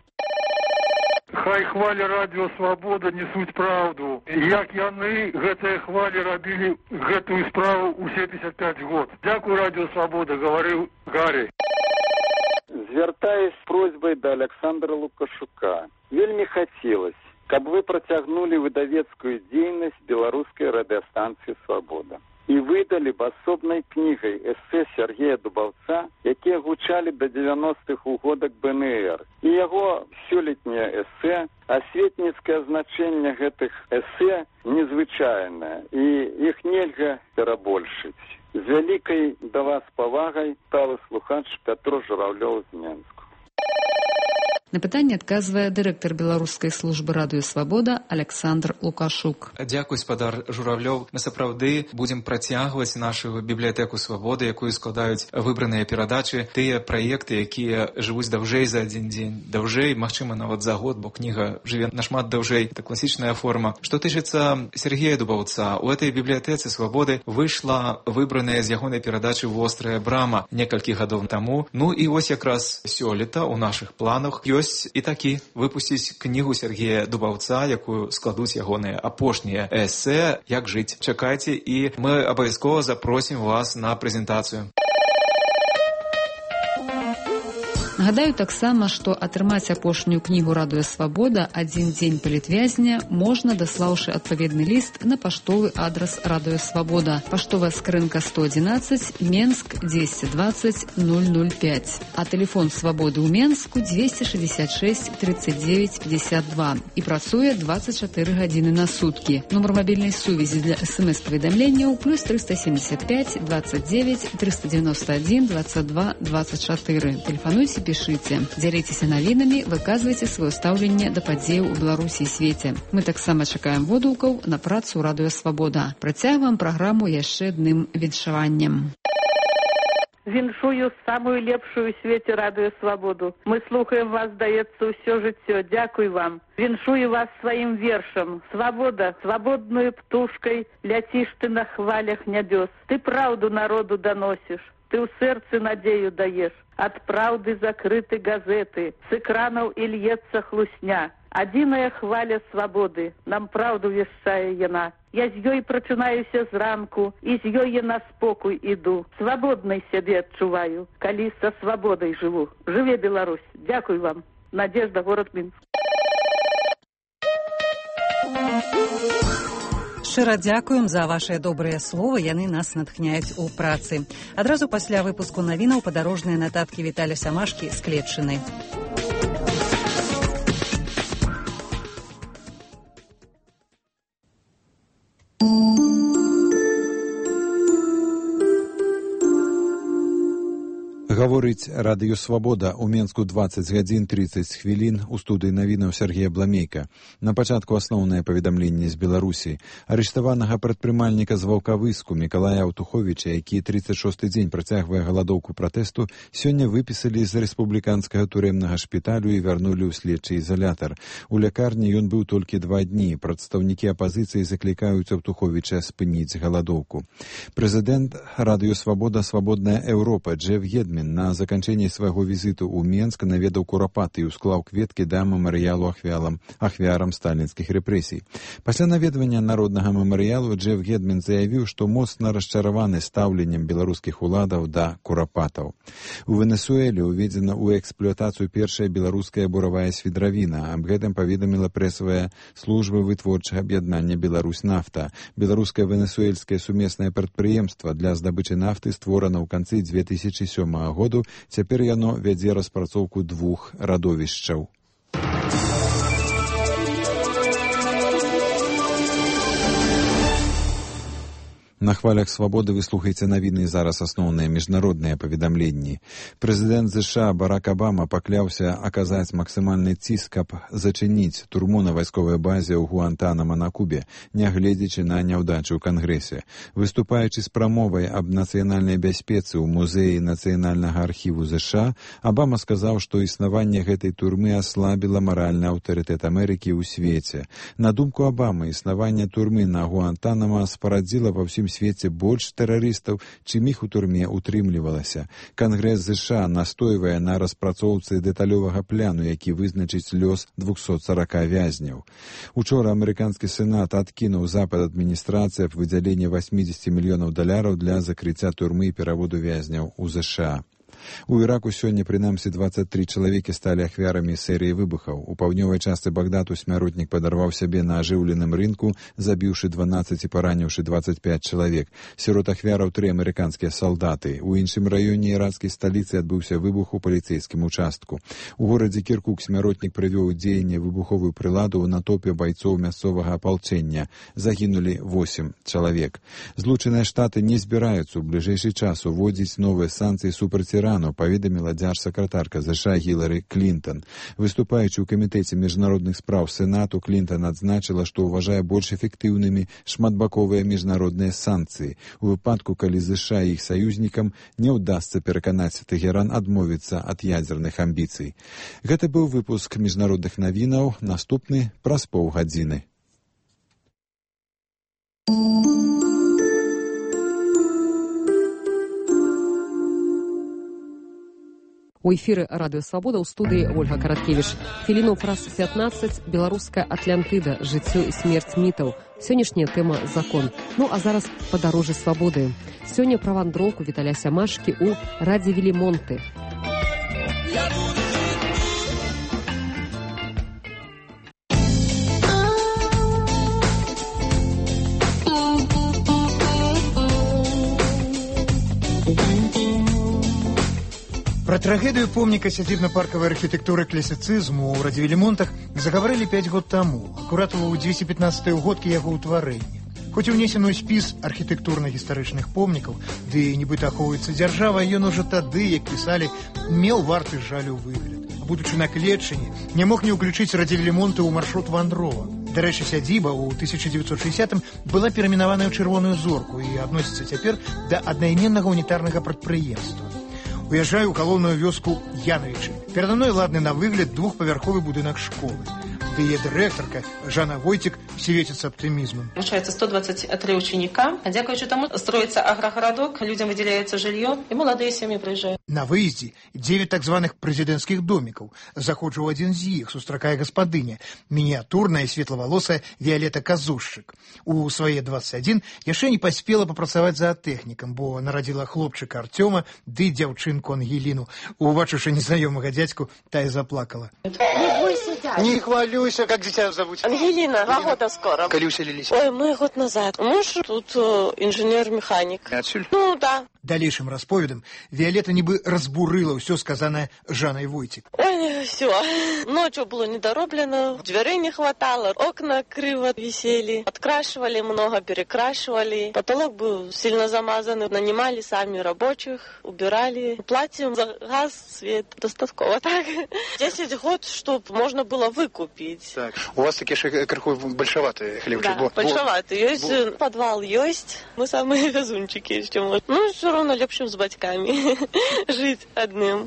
Speaker 6: Хай хвали радио «Свобода» несуть правду. Як яны гэтыя хвали рабілі гэтую справу у семьдесят пять год. Дякую радио «Свобода», говорил Гарри.
Speaker 9: Звяртаюсь з просьбай да Александра Лукашука. Вельмі хацелось, каб вы працягнулі выдавецкую дзейнасць беларускай радыёстанцыі «Свабода» і выдалі б асобнай кнігай эсэ Сергея Дубаўца, якія гучалі да дзевяностых у годах бэ эн эр. І яго сёлетняе эсэ, асветніцкае значэнне гэтых эсэ незвычайнае, і іх нельга перабольшыць. З вялікай да вас павагай сталы слухач Пятро Журавлёў з Менску.
Speaker 4: На пытанне адказвае дырэктар беларускай службы радыё «Свабода» Александр Лукашук.
Speaker 10: Дзякуй, спадар Журавлёў. Мы сапраўды будзем працягваць нашу бібліятэку «Свабоды», якую складаюць выбраныя перадачы, тыя праекты, якія жывуць даўжэй за адзін дзень, даўжэй, магчыма, нават за год, бо кніга жыве нашмат даўжэй. Это класічная форма. Што тычыцца Сергея Дубаўца, у этой бібліятэцы «Свабоды» выйшла выбраная з ягонай перадачы «Вострая брама» некалькі гадоў таму. Ну і вось якраз сёлета ў нашых планах ёсць і такі выпусціць кнігу Сергея Дубаўца, якую складуць ягоныя апошнія эсэ «Як жыць». Чакайце, і мы абавязкова запросім вас на прэзентацыю.
Speaker 4: Нагадаю таксама, што атрымаць апошнюю кнігу «Радыё Свабода» «Адзін дзень палітвязня» можна, даслаўшы адпаведны ліст на паштовы адрас «Радыё Свабода». Паштовая скрынка сто одиннадцать, Менск, двести двадцать ноль ноль пять. А тэлефон «Свабоды» ў Менску двести шестьдесят шесть тридцать девять пятьдесят два. І працуе двадцать четыре гадзіны на суткі. Нумар мабільнай сувязі для эс-эм-эс-паведамленняў плюс триста семьдесят пять двадцать девять триста девяносто один двадцать два двадцать четыре. Тэлефануйце, пішыце. Дзяліцеся навінамі, выказвайце сваё стаўленне да падзеяў у Беларусі і свеце. Мы таксама чакаем водгукаў на працу «Радыё Свабода». Працягваем праграму яшчэ адным віншаваннем.
Speaker 6: Віншую самую лепшую у свеце радыё «Свабоду». Мы слухаем вас, здаецца, ўсё жыццё. Дзякуй вам. Віншую вас сваім вершам. Свабода, свабодную птушкай ляціш ты на хвалях нябёс. Ты праўду народу даносіш. Ты ў сэрцы надзею даеш.
Speaker 5: Ад праўды закрыты газеты, з экранаў і льецца хлусня. Адзіная хваля свабоды, нам праўду вяшчае яна. Я з ёй прачынаюся зранку, і з ёй я на спокой іду. Свабоднай сябе адчуваю, калі са свабодай жыву. Жыве Беларусь! Дзякуй вам. Надежда, город Мінск.
Speaker 1: Шчыра дзякуем за вашыя добрыя словы, яны нас натхняюць у працы. Адразу пасля выпуску навінаў падарожныя нататкі Віталя Самашкі з Клетчыны.
Speaker 11: Гаворыць радыё «Свабода». У Менску дваццаць гадзін трыццаць хвілін. У студыі навінаў Сергея Бламейка. На пачатку асноўнае паведамленне з Беларусі. Арыштаванага прадпрымальніка з Ваўкавыску Мікалая Аўтуховіча, які трыццаць шосты дзень працягвае галадоўку пратэсту, сёння выпісалі з рэспубліканскага турэмнага шпіталю і вярнулі ў следчы ізалятар. У лякарні ён быў толькі два дні. Прадстаўнікі апазіцыі заклікаюць Аўтуховіча спыніць галадоўку. Прэзідэнт радыё «Свабода. Свабодная Еўропа» Джеф Гедмін на заканчэнні свайго візіту ў Менск наведаў Курапаты і усклаў кветкі да мемарыялу ахвярам, ахвярам сталінскіх рэпрэсій. Пасля наведвання народнага мемарыялу Джеф Гедмін заявіў, што моцна расчараваны стаўленнем беларускіх уладаў да курапатаў. У Венесуэле уведзена ў эксплуатацыю першая беларуская буравая свідравіна. Аб гэтым паведаміла прэсавая служба вытворчага аб'яднання «Беларусь-нафта». Беларускае венесуэльскае сумеснае прадпрыемства для здабычы нафты створана ў канцы дзве тысячы сёмага году, цяпер яно вядзе распрацоўку двух радовішчаў. На хвалях «Свабоды» вы слухаеце навіны, зараз асноўныя міжнародныя паведамленні. Прэзідэнт ЗША Барак Абама пакляўся аказаць максімальны ціск, каб зачыніць турму на вайсковай базе ў Гуантанамо на Кубе, нягледзячы на няўдачы ў Кангрэсе. Выступаючы з прамовай аб нацыянальнай бяспецы ў музеі нацыянальнага архіву ЗША, Абама сказаў, што існаванне гэтай турмы аслабіла маральны аўтарытэт Амерыкі ў свеце. На думку Абамы, існаванне турмы на Гуантанамо спарадзіла ва ўсім свеце больш тэрарыстаў, чым іх у турме утрымлівалася. Кангрэс ЗША настойвае на распрацоўцы дэталёвага пляну, які вызначыць лёс двухсот сорока вязняў. Учора амерыканскі сенат адкінуў запад адміністрацыі аб выдзяленні восемьдесят мільёнаў даляраў для закрыцця турмы і пераводу вязняў у ЗША. У Іраку сёння, прынамсі, дваццаць тры чалавекі сталі ахвярамі серыі выбухаў. У паўднёвай частцы Багдаду смяротнік падарваў сябе на ажыўленым рынку, забіўшы дванаццаць і параніўшы дваццаць пяць чалавек. Сярод ахвяраў тры амерыканскія салдаты. У іншым раёне іракскай сталіцы адбыўся выбух у паліцэйскім участку. У горадзе Кіркук смяротнік прывёў у дзеянне выбуховую прыладу ў натоўпе байцоў мясцовага апалчэння. Загінулі восем чалавек. Злучаныя Штаты не збіраюцца ў бліжэйшы час уводзіць новыя санкцыі супраць Ірану, паведаміла дзяржсакратарка ЗША Гілары Клінтон. Выступаючы ў камітэце міжнародных спраў Сенату, Клінтон адзначыла, што ўважае больш эфектыўнымі шматбаковыя міжнародныя санкцыі. У выпадку, калі ЗША і іх саюзнікам не ўдасца пераканаць Тэгеран адмовіцца ад ядзерных амбіцый. Гэта быў выпуск міжнародных навінаў, наступны праз паўгадзіны.
Speaker 12: У эфіры радыё «Свабода» ў студыі Ольга Караткевіч. Хвіліну праз пятнаццаць беларуская Атлантыда, жыццё і смерць мітаў. Сённяшняя тэма «Закон». Ну, а зараз падарожжа свабоды. Сёння пра вандроўку Віталя Самашкі ў Радзівілі-Монты.
Speaker 13: Пра трагедыю помніка сядзібна-паркавай архітэктуры класіцызму ў Радзівілі-Монтах загаварылі пяць год таму, акурат у дзвесце пятнаццатай годкі яго ўтварэння. Хоць унесены ў спіс архітэктурна-гістарычных помнікаў, ды нібыта ахоўваецца дзяржава, ён ужо тады, як пісалі, меў варты жалю выгляд. А будучы на Клетчыне, не мог не ўключыць Радзівілі-Монты ў маршрут вандровак. Дарэчы, сядзіба ў тысяча дзевяцьсот шэсцідзятым была перайменаваная ў Чырвоную зорку і адносіцца цяпер да аднайменнага унітарнага прадпрыемства. Уязджаю ў галоўную вёску Янавічы. Перада мной ладны на выгляд двухпавярховы будынак школы. Да и директорка Жанна Войтик светится оптимизмом.
Speaker 14: Обучается сто двадцать три ученика. Дякуючи тому, строится агрогородок, людям выделяется жилье, и молодые семьи приезжают.
Speaker 13: На выезде девять так званых президентских домиков. Заходжу в один из них, сустракая господыня, миниатюрная, светловолосая Виолетта Казушчик. У своей двадцать один яшчэ не поспела попрацаваць зоотэхнікам, бо нарадзіла хлопчыка Артёма ды дзяўчынку Ангеліну. Убачыўшы незнаёмага дядьку, та и заплакала.
Speaker 15: Не бойся, дядя. Не хвалюйся, как дитя зовут? Ангелина, два года скоро. Коли уселились? Ой, мы год назад. Муж тут э, инженер-механик. Отсюда? Ну, да.
Speaker 13: Далейшым расповедам Виолетта нібы разбурыла ўсё сказанае Жанной Войтик.
Speaker 15: Ой, все. Ночью было недороблено, дверей не хватало, окна криво висели, открашивали много, перекрашивали. Потолок был сильно замазанный, нанимали сами рабочих, убирали. Платим за газ, свет, достатково так. Десять год, чтоб можно было выкупить. Так, у вас такие крыху большеватые хлебчики? Да, большеватые. Есть Бо... подвал, есть. Мы самые газунчики еще. Ну, все равно легче с батьками жить одним.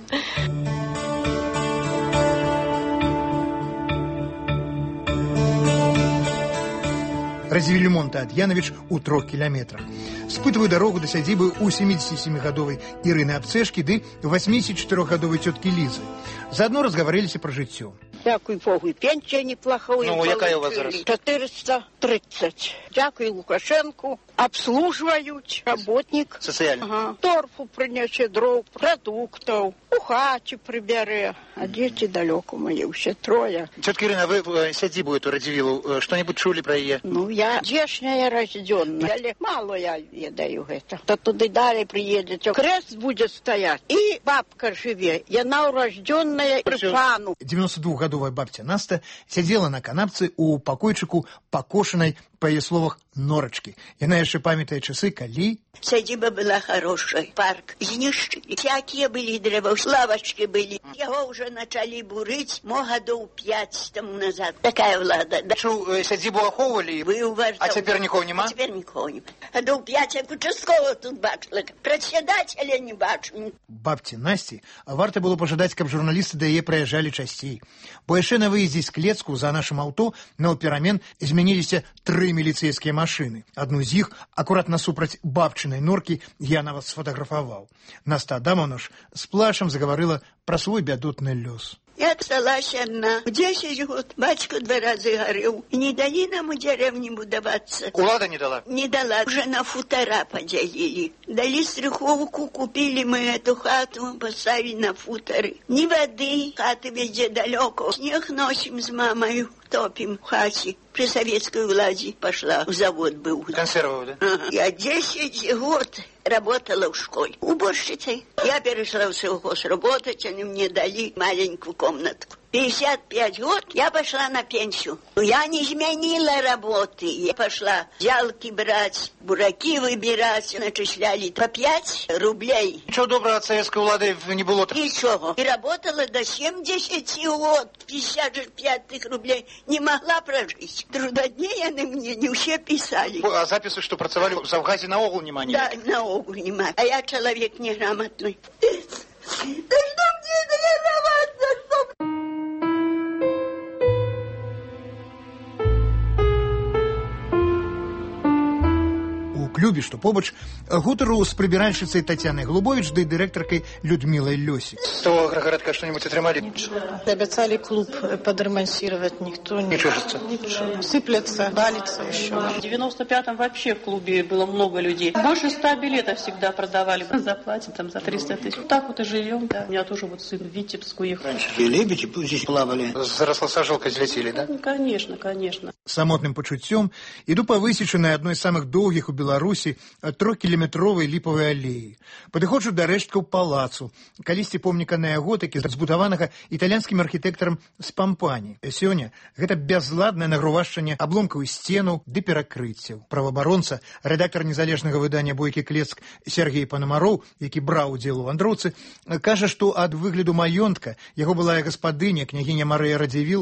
Speaker 13: Развілі Адьянович у трох кіляметрах. Спытваю дарогу да сядзібы у семидесятисемигадовой Ирины Абцешки ды восьмидесятичетырёхгадовой тетки Лизы. Заодно разговорились про жыццё.
Speaker 16: Дякую Богу, пенсия неплохая.
Speaker 15: Ну, какая у вас зараз?
Speaker 16: четыреста тридцать. Дякую Лукашенку. Обслуживают работник.
Speaker 15: Социально?
Speaker 16: Ага. Торфу принесе, дров, продуктов. У хаті прибере. А дети далеко мои, все трое.
Speaker 15: Тетка Ирина, вы сядзібу эту Радзивиллу, что-нибудь чули про ее?
Speaker 16: Ну, я здешняя рожденная. Мало я ведаю это. То туды далее приедет. Крест будет стоять. И бабка живе. Яна урожденная при пану.
Speaker 13: девяностодвухгадовая бабця Наста сидела на канапцы у покойчику покошенной, по ее словах, норочки. Яна яшчэ памятае часы, калі...
Speaker 16: Садиба была хорошая, парк знищили. Всякие были древа, лавочки были. Его уже начали бурить, мо годов пять тому назад. Такая влада. Да.
Speaker 15: Что, садибу аховывали?
Speaker 16: Вы уважали.
Speaker 15: А теперь никого нема?
Speaker 16: А теперь никого нема. Годов пять, як участкового тут бачила. Председателя не бачу.
Speaker 13: Бабці Насті варта было пожадать, каб журналисты да яе проезжали часцей. Бо яшчэ на выезде з Клецку за нашим авто на перамен змяніліся тры міліцейскія машины. Одну з іх акурат насупраць бабчынай норкі я нават сфотаграфаваў. Наста Адамовна ж з плачам заговорила про свой бядотны лёс.
Speaker 16: Я осталась одна. В десять год батька два раза горел. Не дали нам у деревни будоваться.
Speaker 15: Улада не дала?
Speaker 16: Не дала. Уже на футера поделили. Дали страховку, купили мы эту хату, поставили на футеры. Ни воды, хаты везде далеко. Снег носим с мамой, топим в хате. При советской владе пошла, в завод был.
Speaker 15: Консервов, да?
Speaker 16: Ага. Я десять год работала в школе. Уборщицей. Я перешла в совхоз работать, они мне дали маленькую комнатку. пятьдесят пять год я пошла на пенсию. Я не изменила работы. Я пошла ялки брать, бураки выбирать. Начисляли по пять рублей.
Speaker 15: Ничего доброго от советской влады не было?
Speaker 16: Ничего. И работала до семидесяти год. пятьдесят пять рублей не могла прожить. Трудодней они мне не все писали.
Speaker 15: А записи, что працевали в Завгазе, на огул нема?
Speaker 16: Да, на огул нема. А я человек неграмотный. Да что мне неграмотно, что...
Speaker 13: Клубе, што побач, гутару з прыбіральшыцай Татьяной Глубович ды дырэктаркай Людмилой Лёсик.
Speaker 15: С того агрогородка что-нибудь отрымали?
Speaker 16: Ничего. Обещали клуб подремонтировать, никто не...
Speaker 15: Не чешется?
Speaker 16: Ничего. Сыплется, валится еще.
Speaker 14: В девяносто пятом вообще в клубе было много людей. Больше ста билетов всегда продавали. Заплатим там за триста тысяч. Вот так вот и живем. Да. У меня тоже вот сын в Витебск уехал.
Speaker 15: Раньше лебеди здесь плавали. Заросла сажалка, взлетели, да?
Speaker 14: Ну, конечно, конечно.
Speaker 13: Самотным пачуццём іду па высечанай адной з самых доўгіх у Беларусі трохкіляметровай ліпавай алеі. Падыходжу да рэшткаў палацу, калісьці помніка неаготыкі, збудаванага італьянскім архітэктарам з Пампані. Сёння гэта бязладнае нагрувашчанне абломкаў сценаў ды перакрыццяў. Праваабаронца, рэдактар незалежнага выдання «Бойкі Клецк» Сергей Панамароў, які браў удзел у вандроўцы, кажа, што ад выгляду маёнтка яго былая гаспадыня, княгіня Марыя Радзівіл,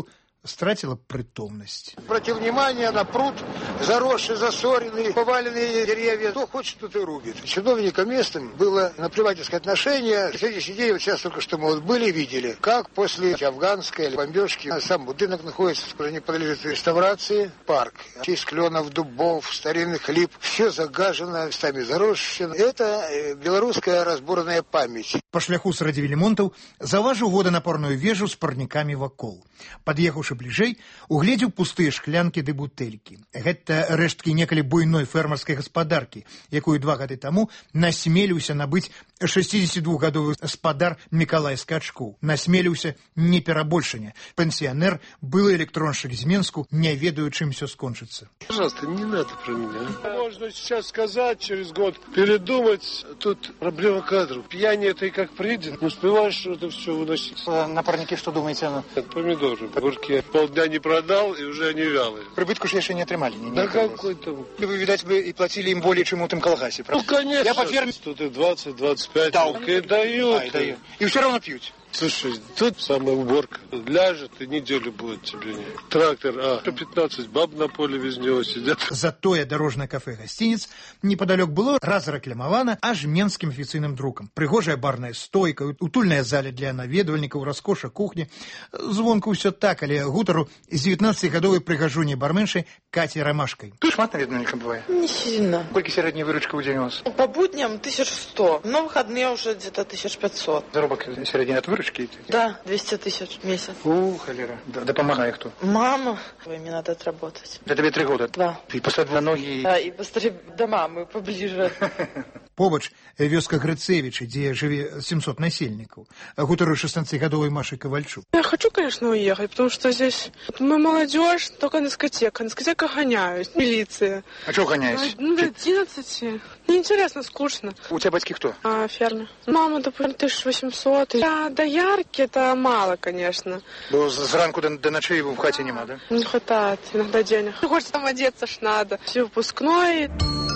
Speaker 13: стратила притомность.
Speaker 17: Обратил внимание на пруд, заросший, засоренный, поваленные деревья. Кто хочет, тут и рубит. Чиновникам местным было наплевательское отношение. В сегодняшний день, вот сейчас только что мы вот были, видели, как после афганской бомбежки сам будинок находится, скоро не подлежит реставрации. Парк. Из кленов, дубов, старинных лип. Все загажено, местами заросшено. Это белорусская разборная память.
Speaker 13: По шляху с радзівілімонтаў заўважыў водонапорную вежу з парнікамі вакол. Пад'ехаўшы бліжэй, угледзеў пустыя шклянкі ды бутэлькі. Гэта рэшткі некалі буйной фермерскай гаспадаркі, якую два гады таму насмеліўся набыць шэсцідзесятдвухгадовы спадар Мікалай Скачкоў. Насмеліўся не перабольшання. Пенсіянер, былы электроншчык з Менску, не ведаю, чым все скончыцца.
Speaker 18: Пожалуйста, не надо про меня. Можно сейчас сказать, через год передумать. Тут проблема кадров. Пьяни это и как придет. Не успеваешь это все выносить.
Speaker 13: На парнике что думаете?
Speaker 18: Помидоры. Огурки полдня не продал, и уже они вялые.
Speaker 13: Прибытку же еще не отримали. Не,
Speaker 18: да какой там?
Speaker 13: Вы, видать, бы и платили им более, чем у этом колхасе, правда?
Speaker 18: Ну, конечно.
Speaker 13: Я по ферме...
Speaker 18: Тут и двадцать двадцать пять. Да, и дают.
Speaker 13: А, и дают. И все равно пьют.
Speaker 18: Слушай, тут самая уборка. Ляжет, и неделю будет тебе не. Трактор, а, сто пятнадцать баб на поле без него сидят.
Speaker 13: Затое дорожное кафе-гостиниц неподалеку было разрекламовано аж менским официальным друком. Пригожая барная стойка, утульная заля для наведывальников, роскоша кухни. Звонку все так, але гутару с девятнадцатигадовой пригожуней барменшей Катей Ромашкой. Ты шмат наведывальником бывает?
Speaker 19: Не сильно.
Speaker 13: Сколько средняя выручка у день у вас?
Speaker 19: По будням тысяч сто. На выходные уже где-то тысяч пятьсот.
Speaker 13: Заработок средний от выручки?
Speaker 19: Да, двести тысяч в месяц.
Speaker 13: У, холера. Да, да помогай кто?
Speaker 19: Мама. Мне надо отработать.
Speaker 13: Да тебе три года?
Speaker 19: Два.
Speaker 13: Ты посадила ноги...
Speaker 19: Да, и быстрее до мамы, поближе.
Speaker 13: Побач вёска Грыцевича, где живе семьсот насельников. Гутару шестнадцатигадовой Машей Ковальчук.
Speaker 19: Я хочу, конечно, уехать, потому что здесь мы молодежь, только на дискотека. На дискотека гоняют, милиция.
Speaker 13: А что гоняешь?
Speaker 19: Ну, до одиннадцати. Неинтересно, скучно.
Speaker 13: У тебя батьки кто?
Speaker 19: А, фермер. Мама, допустим, тысяча восемьсот. А до ярки это мало, конечно.
Speaker 13: Бо зранку до, до ночей его в хате нема, да?
Speaker 19: Не хватает иногда денег. Хочется там одеться ж надо. Все выпускной.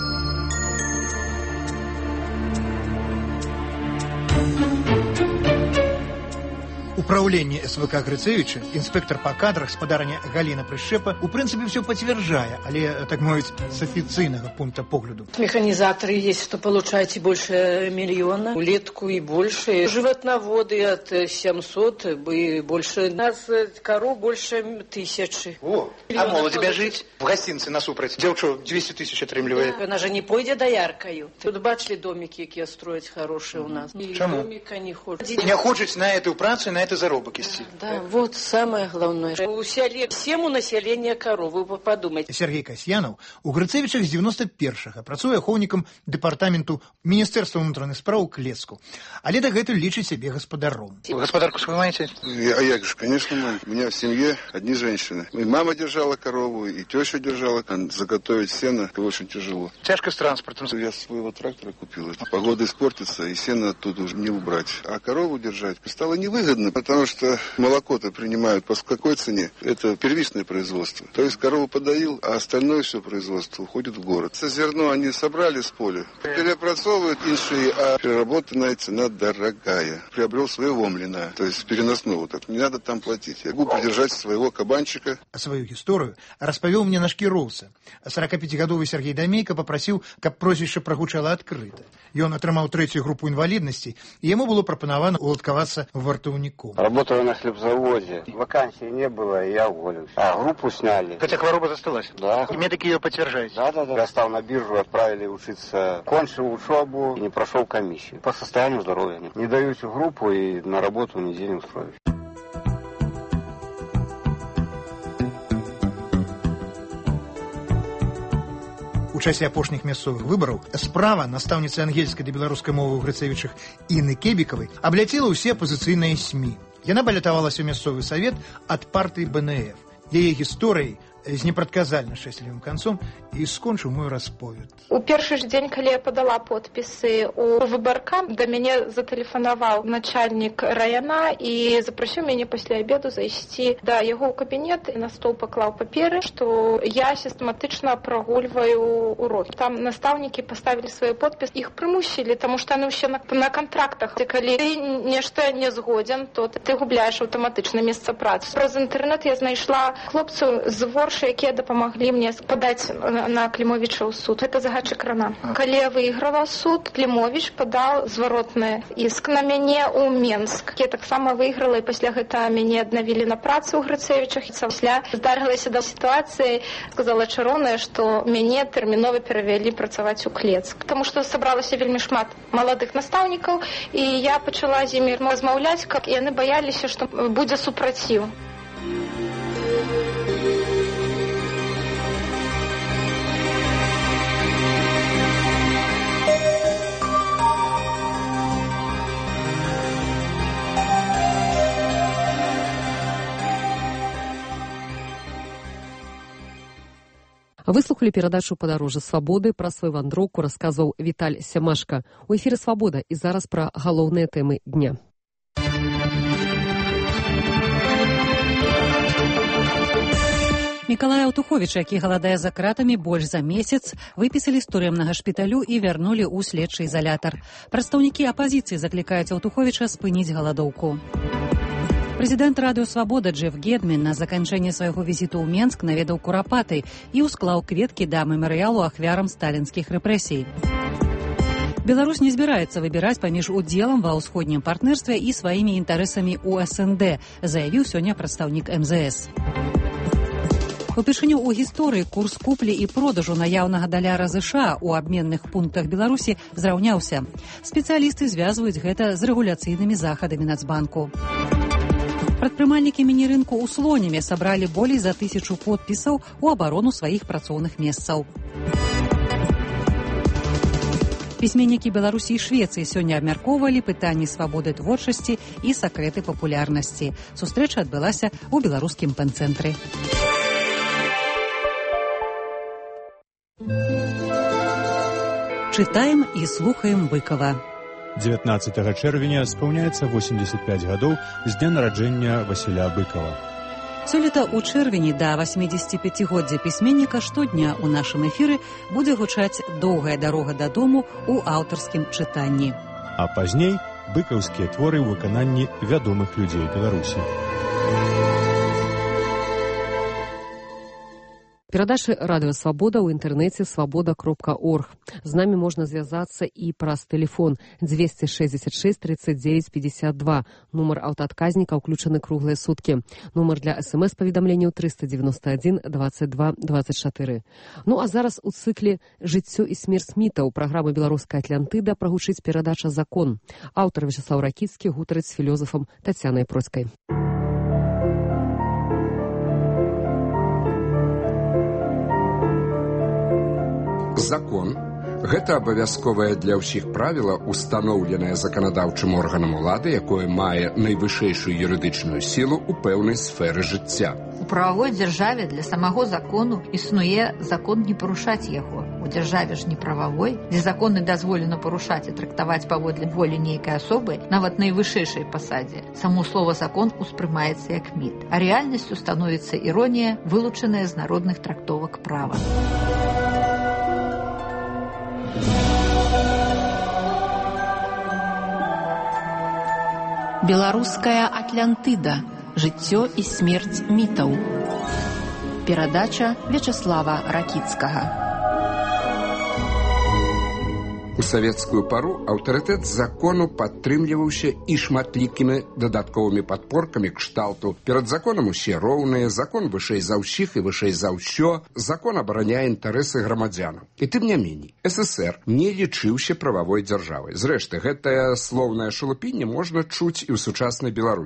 Speaker 13: Управление СВК Грыцевича, инспектор по кадрах, спадарня Галина Прышчэпа, у прынцыпе все подтверждая, але, так мовить, с официального пункта погляду.
Speaker 20: Механизаторы есть, что получаете больше миллиона, улитку и больше. Животноводы от семьсот и больше. У нас коров больше тысячи.
Speaker 13: О, а мало тебя жить? В гостинице насупрать. Девчо, двести тысяч отрымливает.
Speaker 20: Да, она же не пойдет дояркою. Тут бачили домики, какие строить хорошие у нас. И
Speaker 13: чему?
Speaker 20: Домика не хочет.
Speaker 13: Не хочет на эту працу, на это заробок идти.
Speaker 20: Да, вот самое главное. У селе, всему населения коровы, вы подумайте.
Speaker 13: Сергей Касьянов у Грыцевичах з девяносто первого працуе ахоўнікам дэпартаменту Міністэрства ўнутраных спраў Клецку. Але дагэтуль лічыць сябе гаспадаром. Господарку свою маете?
Speaker 21: А як же, конечно, мать. У меня в семье одни женщины. И мама держала корову, и теща держала. Заготовить сено очень тяжело.
Speaker 13: Тяжко с транспортом.
Speaker 21: Я своего трактора купил. Погода испортится, и сено оттуда уже не убрать. А корову держать стало невыгодно, потому что молоко-то принимают по какой цене? Это первичное производство. То есть корову подоил, а остальное все производство уходит в город. Зерно они собрали с поля, переопрацовывают инши, а переработанная цена дорогая. Приобрел своего млина, то есть переносного. Так не надо там платить. Я могу придержать своего кабанчика.
Speaker 13: Свою историю распавёў мне наш кіроўца. сорокапятигадовый Сергей Дамейко попросил, каб прозвище прогучало открыто. Ён атрымаў третью группу инвалидности, и ему было пропановано уладкавацца вартаўніком.
Speaker 22: Работаю на хлебзаводе. Вакансии не было, и я уволился. А, группу сняли.
Speaker 13: Хотя хвороба засталась?
Speaker 22: Да.
Speaker 13: И медики ее подтверждают?
Speaker 22: Да, да, да. Я стал на биржу, отправили учиться. Кончил учебу, не прошел комиссию. По состоянию здоровья нет. Не даю всю группу и на работу нигде не устроюсь.
Speaker 13: У часе апошніх мясцовых выбараў справа настаўніцы ангельскай да беларускай мовы ў Грыцевічах Інны Кебікавай абляцела ўсе апазіцыйныя СМІ. Яна балятавалася ў мясцовы савет ад партыі БНФ. Яе гісторыяй з непрадказальна шчаслівым канцом і скончыў мой расповед.
Speaker 2: У першы ж дзень, калі я падала подпісы у выбарка, да мяне затэлефанаваў начальнік района і запрасіў мяне пасля абеду зайсці да яго ў кабінет і на стол паклаў паперы, што я сістэматычна прагульваю урокі. Там настаўнікі паставілі свой подпіс, іх прымусілі, таму што яны ўсе на, на кантрактах. Калі ты нешта не згодзен, то ты губляеш аўтаматычна месца працы. Праз інтэрнэт я знайшла хлопцаў з Ворша, якія дапамаглі мне падаць на Клімовіча ў суд. Гэта загадчык рана. Калі я выйграла суд, Клімовіч падаў зваротны іск на мяне ў Менск. Я таксама выйграла, і пасля гэта мяне аднавілі на працу ў Грыцевічах. Пасля здарылася да сітуацыі, сказала Чароная, што мяне тэрмінова перавялі працаваць у Клецк. Таму што сабралася вельмі шмат маладых настаўнікаў, і я пачала з імі размаўляць, каб яны баяліся, што будзе супраціў.
Speaker 12: Выслухали перадачу «Падарожжа свабоды». Пра сваю вандроўку расказваў Віталь Сямашка. У эфіры «Свабода» і зараз пра галоўныя тэмы дня.
Speaker 1: Мікалая Аўтуховіча, які галадае за кратамі больш за месяц, выпісалі з турэмнага шпіталю і вярнулі ў следчы ізалятар. Прадстаўнікі апазіцыі заклікаюць Аўтуховіча спыніць галадоўку. Прэзідэнт Радыё Свабода Джеф Гедмін на заканчэнне свайго візіту ў Менск наведаў Курапаты і ўсклаў кветкі да мемарыялу ахвярам сталінскіх рэпрэсій. Беларусь не збіраецца выбіраць паміж удзелам ва ўсходнім партнерстве і сваімі інтарэсамі ў эс эн дэ, заявіў сёння прадстаўнік эм зэ эс. Упершыню ў гісторыі курс куплі і продажу наяўнага даляра ЗША ў абменных пунктах Беларусі зраўняўся. Спецыялісты звязваюць гэта з рэгуляцыйнымі захадамі Нацбанку. Прадпрымальнікі міні-рынку ў Слонеме сабралі болей за тысячу подпісаў у абарону сваіх працоўных месцаў. Пісьменнікі Беларусі і Швецыі сёння абмяркоўвалі пытанні свабоды творчасці і сакрэты папулярнасці. Сустрэча адбылася ў беларускім пэн-цэнтры. Чытаем і слухаем Быкова.
Speaker 3: дзевятнаццатага чэрвеня спаўняецца восемьдесят пять гадоў з дня нараджэння Васіля Быкова.
Speaker 1: Сёлета ў чэрвені да восьмідзесяціпяцігоддзя пісьменніка штодня ў нашым эфіры будзе гучаць «Доўгая дарога дадому» ў аўтарскім чытанні.
Speaker 3: А пазней быкаўскія творы ў выкананні вядомых людзей Беларусі.
Speaker 12: Перадачы «Радыё Свабода» ў інтэрнэце свабода кропка орг. З намі можна звязацца і праз тэлефон двести шестьдесят шесть тридцать девять пятьдесят два. Нумар аўтаадказніка ўключаны круглыя суткі. Нумар для эс эм эс-паведамленняў триста девяносто один двадцать два двадцать четыре. Ну а зараз у цыкле «Жыццё і смерць мітаў» праграмы «Беларуская Атлантыда» прагучыць перадача «Закон». Аўтар Вячаслаў Ракіцкі гутарыць з філёзафам Тацянай Процькай.
Speaker 23: Закон – гэта абавязковае для ўсіх правіла, устаноўленае заканадаўчым органам улады, якое мае найвышэйшую юрыдычную сілу ў пэўнай сферы жыцця.
Speaker 24: У прававой дзяржаве для самого закону існуе закон не парушаць яго. У дзяржаве ж неправавой, дзе законы дазволена парушаць і трактаваць паводле волі нейкай асобы, нават найвышэйшай пасадзе, само слова «закон» успрымаецца як міт, а рэальнасцю становіцца іронія, вылучаная з народных трактовак права.
Speaker 25: Беларуская Атлантыда. Жыццё і смерць мітаў. Перадача Вячаслава Ракіцкага.
Speaker 23: У савецкую пару аўтарытэт закону падтрымліваўся і шматлікімі дадатковымі падпоркамі кшталту. Перад законам усе роўныя, закон вышэй за ўсіх і вышэй за ўсё, закон абараняе інтарэсы грамадзянаў. І тым не меней, эс эсэр не лічыўся прававой дзяржавай. Зрэшты, гэтае слоўнае шалупінне можна чуць і ў сучаснай Беларусі.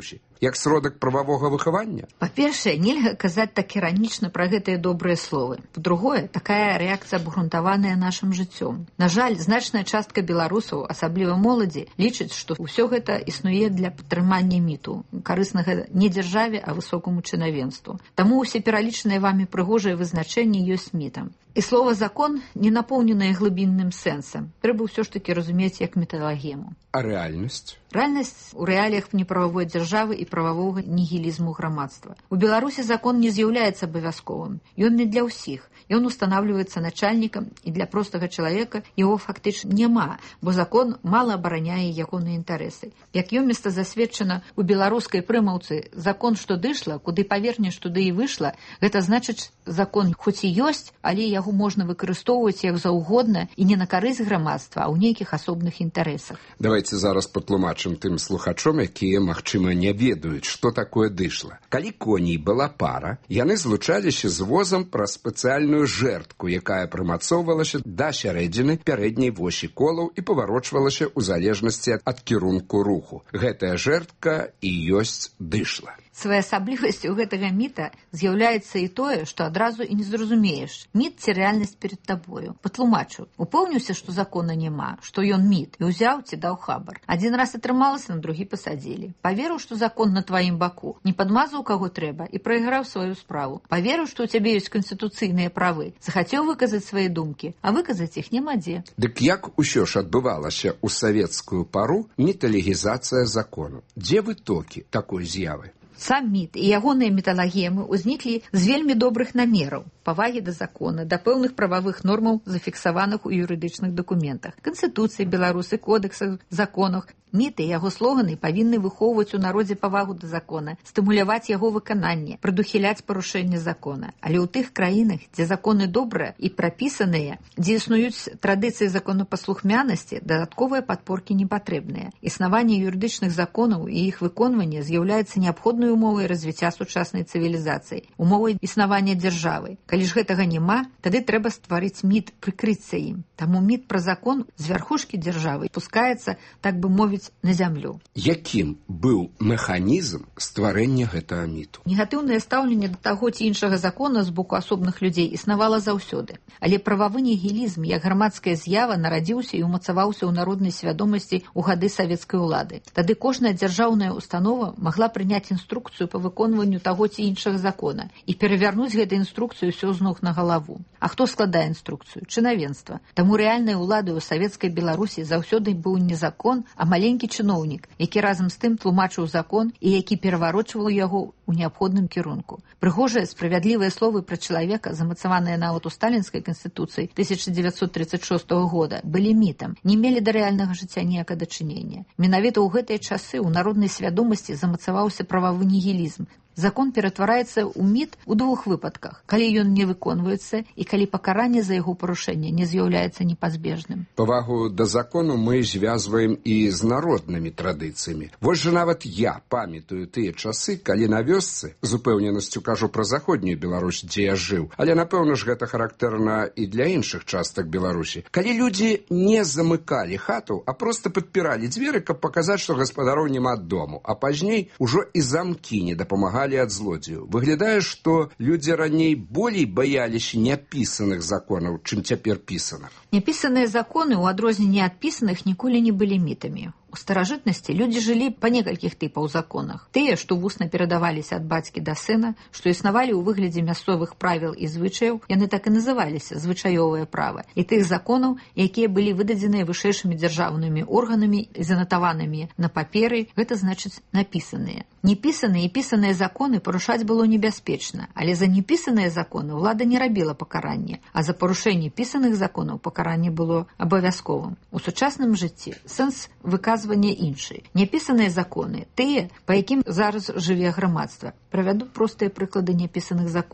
Speaker 23: як сродак прававога выхавання?
Speaker 24: Па-першае, нельга казаць так іранічна пра гэтыя добрыя словы. Па-другое, такая рэакцыя абгрунтаваная нашым жыццём. На жаль, значная частка беларусаў, асабліва моладзі, лічыць, што ўсё гэта існуе для падтрымання міту, карыснага не дзяржаве, а высокаму чынавенству. Таму ўсе пералічаныя вамі прыгожыя вызначэнні ёсць мітам. І слова «закон» не напоўненае глыбінным сэнсам. Трэба ўсё ж такі разумець як металагему.
Speaker 23: А рэальнасць?
Speaker 24: Рэальнасць у рэаліях неправавой дзяржавы і прававога нігілізму грамадства. У Беларусі закон не з'яўляецца абавязковым. Ён не для ўсіх. Ён устанавліваецца начальнікам, і для простага чалавека яго фактычна няма, бо закон мала абараняе ягоныя інтарэсы. Як ёміста засведчана у беларускай прымаўцы «закон, што дышла, куды павернеш, туды і выйшла», гэта значыць, закон хоць і ёсць, але яго можна выкарыстоўваць як заўгодна і не на карысць грамадства, а ў нейкіх асобных інтарэсах.
Speaker 23: Давайте зараз патлумачым тым слухачом, якія, магчыма, не ведаюць, што такое дышла. Калі коней была пара, яны злучаліся з возам праз спецыяльную жэрдку, якая прымацоўвалася да сярэдзіны пярэдняй восі колаў і паварочвалася ў залежнасці ад кірунку руху. Гэтая жэрдка і ёсць дышла.
Speaker 24: Своеасаблівасцю гэтага міта з'яўляецца і тое, што адразу і не зразумееш, міт ці рэальнасць перед табою. Патлумачу, упэўніўся, што закона няма, што ён міт, і ўзяў ці даў хабар. Адзін раз атрымалася, на другі пасадзілі. Паверыў, што закон на тваім баку, не падмазаў каго трэба і прайграў сваю справу. Паверыў, што ў цябе ёсць канстытуцыйныя правы, захацеў выказаць свае думкі, а выказаць іх няма дзе.
Speaker 23: Дык як усё ж адбывалася ў савецкую пару міталегізацыя закону? Дзе вытокі такой з'явы?
Speaker 24: Сам міт і ягоныя металагемы ўзніклі з вельмі добрых намераў, павагі да закона, да пэўных прававых нормаў, зафіксаваных у юрыдычных дакументах, Канстытуцыі Беларусы, кодексах, законах. Міты і яго слоганы павінны выхоўваць у народзе павагу да закона, стымуляваць яго выкананне, прадухіляць парушэнне закона. Але ў тых краінах, дзе законы добрыя і прапісаныя, дзе існуюць традыцыі законапаслухмянасці, дадатковыя падпоркі не патрэбныя. Існаванне юрыдычных законаў і іх выконванне з'яўляецца неабходнай умовай развіцця сучаснай цывілізацыі, умовай існавання дзяржавы. Калі ж гэтага няма, тады трэба стварыць міт, прыкрыцца ім. Таму міт пра закон з вярхушкі дзяржавы пускаецца, так бы мовіць, на зямлю.
Speaker 23: Якім быў механізм стварэння гэтага міту?
Speaker 24: Негатыўнае стаўленне да таго ці іншага закона з боку асобных людзей існавала заўсёды. Але прававы нігілізм, як грамадская з'ява, нарадзіўся і ўмацаваўся ў народнай свядомасці ў гады савецкай улады. Тады кожная дзяржаўная установа магла прыняць інструкцыю па выконванню таго ці іншага закона і перавярнуць гэту інструкцыю ўсё з ног на галаву. А хто складае інструкцыю? Чынавенства. Таму рэальнай уладай у савецкай Беларусі заўсёды быў не закон, а маленькі чыноўнік, які разам з тым тлумачыў закон і які пераварочваў яго ў неабходным кірунку. Прыгожыя, справядлівыя словы пра чалавека, замацаваныя нават у сталінскай канстытуцыі тысяча дзевяцьсот тридцать шостого года, былі мітам, не мелі да рэальнага жыцця ніякага дачынення. Менавіта ў гэтыя часы ў народнай свядомасці замацаваўся прававы нігілізм. Закон ператвараецца ў міт у двух выпадках, калі ён не выконваецца і калі пакаранне за яго парушэнне не з'яўляецца непазбежным.
Speaker 23: Павагу да закону мы звязваем і з народнымі традыцыямі. Вось жа нават я памятаю тыя часы, калі на вёсцы, з упэўненасцю кажу пра заходнюю Беларусь, дзе я жыў, але напэўна ж гэта характэрна і для іншых частак Беларусі. Калі людзі не замыкалі хату, а проста падпіралі дзверы, каб паказаць, што гаспадароў няма дому, а пазней ужо і замкі не дапамагалі ад злодзею. Выглядае, што людзі раней болей баяліся няпісаных законаў, чым цяпер пісаных.
Speaker 24: Няпісаныя законы, у адрозненне ад пісаных, ніколі не былі мітамі. У старажытнасці людзі жылі па некалькіх тыпаў законах. Тыя, што вусна перадаваліся ад бацькі да сына, што існавалі ў выглядзе мясцовых правіл і звычаяў, яны так і называліся звычаёвыя правы. І тых законаў, якія былі выдадзеныя вышэйшымі дзяржаўнымі органамі і занатаванымі на паперы, гэта значыць напісаныя. Непісаныя і пісаныя законы парушаць было небяспечна, але за непісаныя законы ўлада не рабіла пакаранне, а за парушэнне пісаных законаў пакаранне было абавязковым. У сучасным жыцці сэнс выказвання іншай. Няпісаныя законы, тыя, па якім зараз жыве грамадства. Правяду простыя прыклады няпісаных законаў.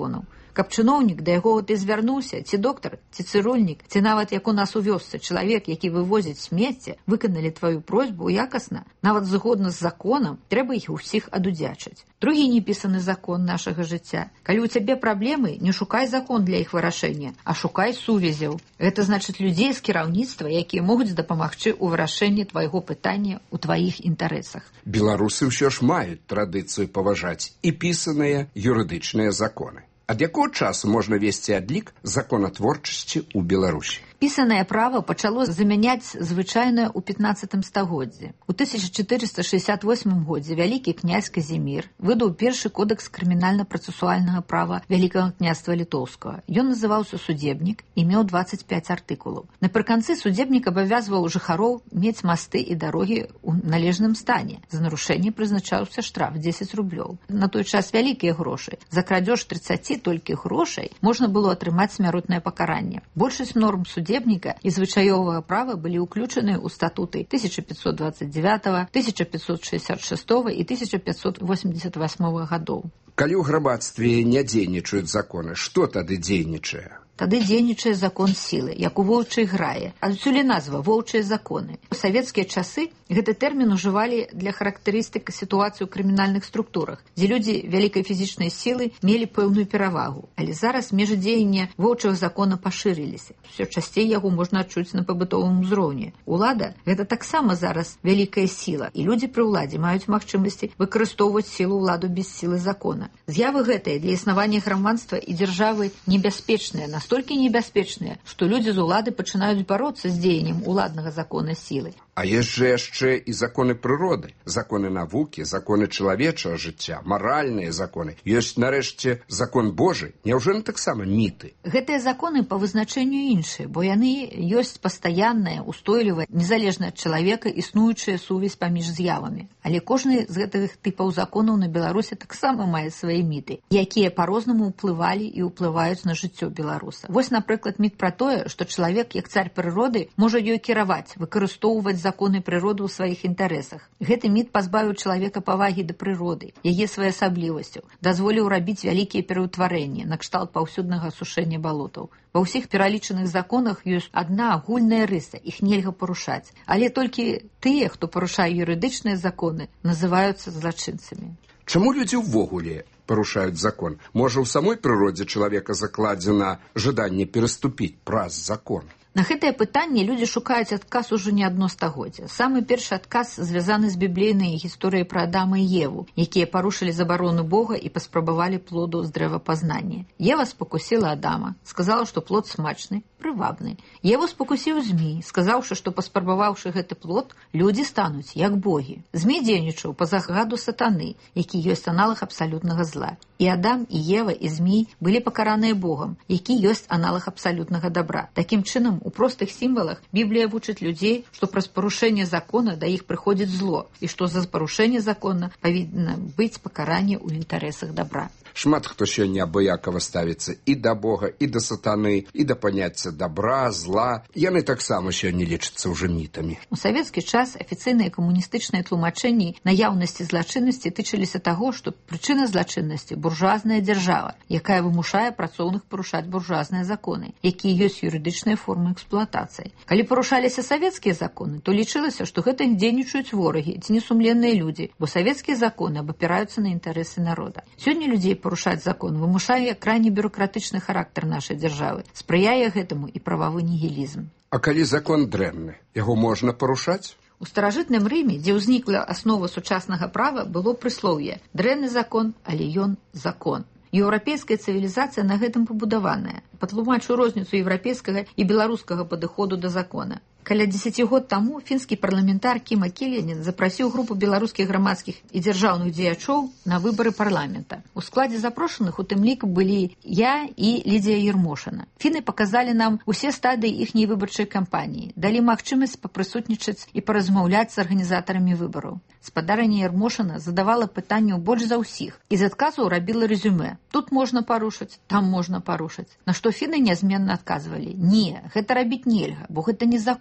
Speaker 24: Каб чыноўнік да яго ты звярнуўся, ці доктар, ці цырульнік, ці нават як у нас у вёсцы чалавек, які вывозіць смецце, выканалі тваю просьбу якасна, нават згодна з законам, трэба іх усіх адудзячыць. Другі непісаны закон нашага жыцця. Калі ў цябе праблемы, не шукай закон для іх вырашэння, а шукай сувязяў. Гэта значыць людзей з кіраўніцтва, якія могуць дапамагчы ў вырашэнні твайго пытання ў тваіх інтарэсах.
Speaker 23: Беларусы ўсё ж маюць традыцыю паважаць і пісаныя юрыдычныя законы. Ад якога часу можна весці адлік законатворчасці ў Беларусі?
Speaker 24: Пісанае права пачало замяняць звычайнае ў пятнаццатым стагоддзі. У тысяча чатырыста шэсцьдзясят восьмым годзе вялікі князь Казімір выдаў першы кодэкс крымінальна-працэсуальнага права Вялікага княства Літоўскага. Ён называўся судебнік і меў дваццаць пяць артыкулаў. Напрыканцы судебнік абавязваў жыхароў мець масты і дарогі ў належным стане. За нарушэнне прызначаўся штраф дзесяць рублёў. На той час вялікія грошы. За крадзеж трыццаць толькі грошай можна было атрымаць смяротнае пакаранне. Большасць норм судебніка і звычаёвага права былі ўключаны ў статуты тысяча пятьсот двадцать девятого, тысяча пятьсот шестьдесят шестого і тысяча пятьсот восемьдесят восьмого гадоў.
Speaker 23: Калі ў грамадстве не дзейнічаюць законы, што тады дзейнічае?
Speaker 24: Тады дзейнічае закон сілы, як у воўчай грае. Адсюль назва воўчыя законы. У савецкія часы гэты тэрмін ужывалі для характарыстык сітуацыі ў крымінальных структурах, дзе людзі вялікай фізічнай сілы мелі пэўную перавагу. Але зараз межы дзеяння воўчага закона пашырыліся. Усё часцей яго можна адчуць на пабытовым узроўні. Улада – гэта таксама зараз вялікая сіла, і людзі пры ўладзе маюць магчымасці выкарыстоўваць сілу ўладу без сілы закона. З'явы гэтыя для існавання грамадства і дзяржавы небяспечныя, настолькі небяспечныя, што людзі з улады пачынаюць бароцца з дзеяннем уладнага закона сілы.
Speaker 23: А ёсць жа яшчэ і законы прыроды, законы навукі, законы чалавечага жыцця, маральныя законы. Ёсць, нарэшце, закон Божы. Няўжо не таксама міты?
Speaker 24: Гэтыя законы па вызначэнню іншыя, бо яны ёсць пастаянная, устойлівая, незалежна ад чалавека, існуючая сувязь паміж з'явамі. Але кожны з гэтых тыпаў законаў на Беларусі таксама мае свае міты, якія па-рознаму ўплывалі і ўплываюць на жыццё беларуса. Вось, напрыклад, міт пра тое, што чалавек, як царь прыроды, можа ёй кіраваць, выкарыстоўваць законы прыроды ў сваіх інтарэсах. Гэты міт пазбавіў чалавека павагі да прыроды, яе своеасаблівасцю, дазволіў рабіць вялікія пераўтварэнні, накшталт паўсюднага асушэння балотаў. Ва ўсіх пералічаных законах ёсць адна агульная рыса, іх нельга парушаць. Але толькі тыя, хто парушае юрыдычныя законы, называюцца злачынцамі.
Speaker 23: Чаму людзі ўвогуле парушаюць закон? Можа, у самой прыродзе чалавека закладзена жаданне пераступіць праз закон?
Speaker 24: На гэтае пытанне людзі шукаюць адказ ужо не адно стагоддзя. Самы першы адказ звязаны з біблейнай гісторыяй пра Адама і Еву, якія парушылі забарону Бога і паспрабавалі плоду з дрэва пазнання. Ева спакусіла Адама, сказала, што плод смачны, прывабны. Еву спакусіў змей, сказаўшы, што паспрабаваўшы гэты плод, людзі стануць як богі. Змей дзейнічаў па загаду сатаны, які ёсць аналаг абсалютнага зла. І Адам, і Ева, і змей былі пакараныя Богам, які ёсць аналаг абсалютнага добра. Такім чынам, у простых сімвалах Біблія вучыць людзей, што праз парушэнне закона да іх прыходзіць зло, і што за парушэнне закона павінна быць пакаранне ў інтарэсах добра.
Speaker 23: Шмат хто сёння абыякава ставіцца і да Бога, і да сатаны, і да паняцця добра, зла. Яны таксама сёння лічацца ўжо мітамі.
Speaker 24: У савецкі час афіцыйныя камуністычныя тлумачэнні наяўнасці злачыннасці тычыліся таго, што прычына злачыннасці – буржуазная дзяржава, якая вымушае працоўных парушаць буржуазныя законы, якія ёсць юрыдычныя формы эксплуатацыі. Калі парушаліся савецкія законы, то лічылася, што гэта дзейнічаюць ворагі ці несумленныя людзі, бо савецкія законы абапіраюцца на інтарэсы народа. Сёння людзей парушаць закон вымушае крайне бюрократычны характар нашай дзяржавы, спрыяе гэтаму і прававы нігілізм.
Speaker 23: А калі закон дрэнны, яго можна парушаць?
Speaker 24: У старажытным Рыме, дзе ўзнікла аснова сучаснага права, было прыслоўе «дрэнны закон, але ён закон». Еўрапейская цывілізацыя на гэтым пабудаваная. Патлумачу розніцу еўрапейскага і беларускага падыходу да закона. Каля дзесяці год таму фінскі парламентар Кіма Кіленін запрасіў групу беларускіх грамадскіх і дзяржаўных дзеячоў на выбары парламента. У складзе запрошаных у тым ліку былі я і Лідзія Ермошина. Фіны паказалі нам усе стадыі іхняй выбарчай кампаніі, далі магчымасць папрысутнічаць і паразмаўляць з арганізатарамі выбараў. Спадарыня Ермошина задавала пытанняў больш за ўсіх і з адказаў рабіла рэзюмэ. Тут можна парушыць, там можна парушыць. На што фіны нязменна адказвалі: не, гэта рабіць нельга, бо гэта не закон.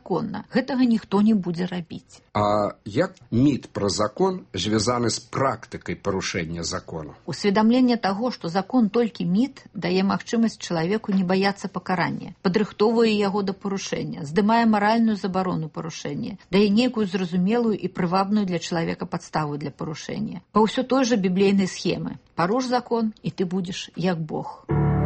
Speaker 24: законна. Гэтага ніхто не будзе рабіць.
Speaker 23: А як міт пра закон звязаны з практыкай парушэння закону?
Speaker 24: Усведамленне таго, што закон толькі міт, дае магчымасць чалавеку не баяцца пакарання, падрыхтоўвае яго да парушэння, здымае маральную забарону парушэння, дае нейкую зразумелую і прывабную для чалавека падставу для парушэння. Па ўсё той жа біблейнай схемы. Паруш закон, і ты будзеш як Бог.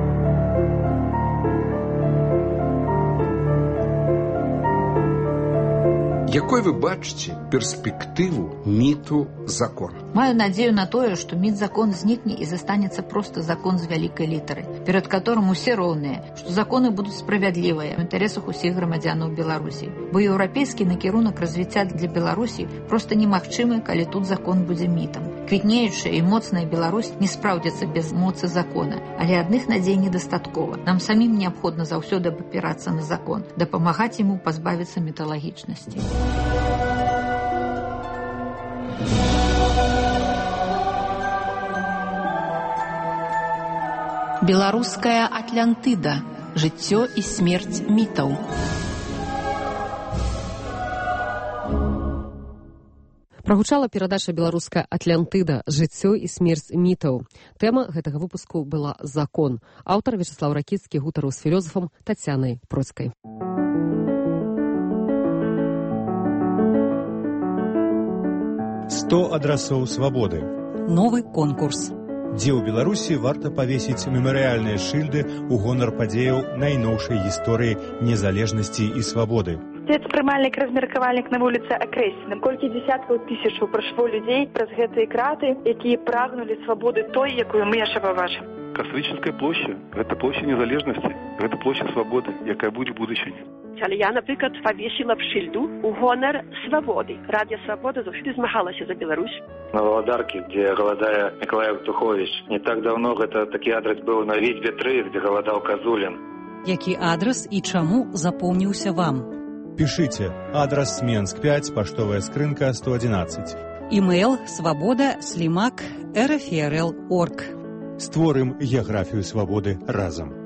Speaker 23: Якой вы бачыце перспектыву міту закон?
Speaker 24: Маю надзею на тое, што міт-закон знікне і застанецца проста закон з вялікай літары, перад которым усе роўныя, што законы будуць справядлівыя ў інтарэсах усіх грамадзянаў Беларусі. Бо еўрапейскі накірунак развіцця для Беларусі проста немагчымы, калі тут закон будзе мітам. Квітнеючая і моцная Беларусь не спраўдзіцца без моцы закона, але адных надзей недастаткова. Нам самім неабходна заўсёды абапірацца на закон, дапамагаць яму пазбавіцца міталагічнасці.
Speaker 25: Беларуская Атлантыда. Жыццё і смерць мітаў.
Speaker 12: Прагучала перадача «Беларуская Атлантыда. Жыццё і смерць мітаў». Тэма гэтага выпуску была «Закон». Аўтар Вячаслаў Ракіцкі гутарыў з філёзафам Тацянай Процкай.
Speaker 3: сто адрасоў свабоды.
Speaker 1: Новы конкурс.
Speaker 3: Дзе ў Беларусі варта павесіць мемарыяльныя шыльды ў гонар падзеяў найноўшай гісторыі незалежнасці і свабоды.
Speaker 4: Спецпрымальнік размеркавальнік на вуліцы Акрэсіна. Колькі дзесяткаў тысячаў прайшло людзей праз гэтыя краты, якія прагнулі свабоды той, якую мы яшчэ пабачым.
Speaker 7: Касавічынская плошча – гэта площа незалежнасці, гэта площа свабоды, якая будзе ў будучыні.
Speaker 8: Але я, наприклад, павесіла б шыльду у гонар свабоды. Радіо Свабода заўсёды змагалася за Беларусь.
Speaker 9: На Валадарке, где голодая Николай Тухович. Не так давно гэта такі адрес быў на Вітьбе тры, где голодал Казулин.
Speaker 1: Які адрес і чаму запомніўся вам?
Speaker 3: Пішыце. Адрес Менск пять, паштовая скрынка сто одиннадцать.
Speaker 1: Імейл свабода слімак эр эф эр эл точка орг.
Speaker 3: Створым геаграфію свабоды разам.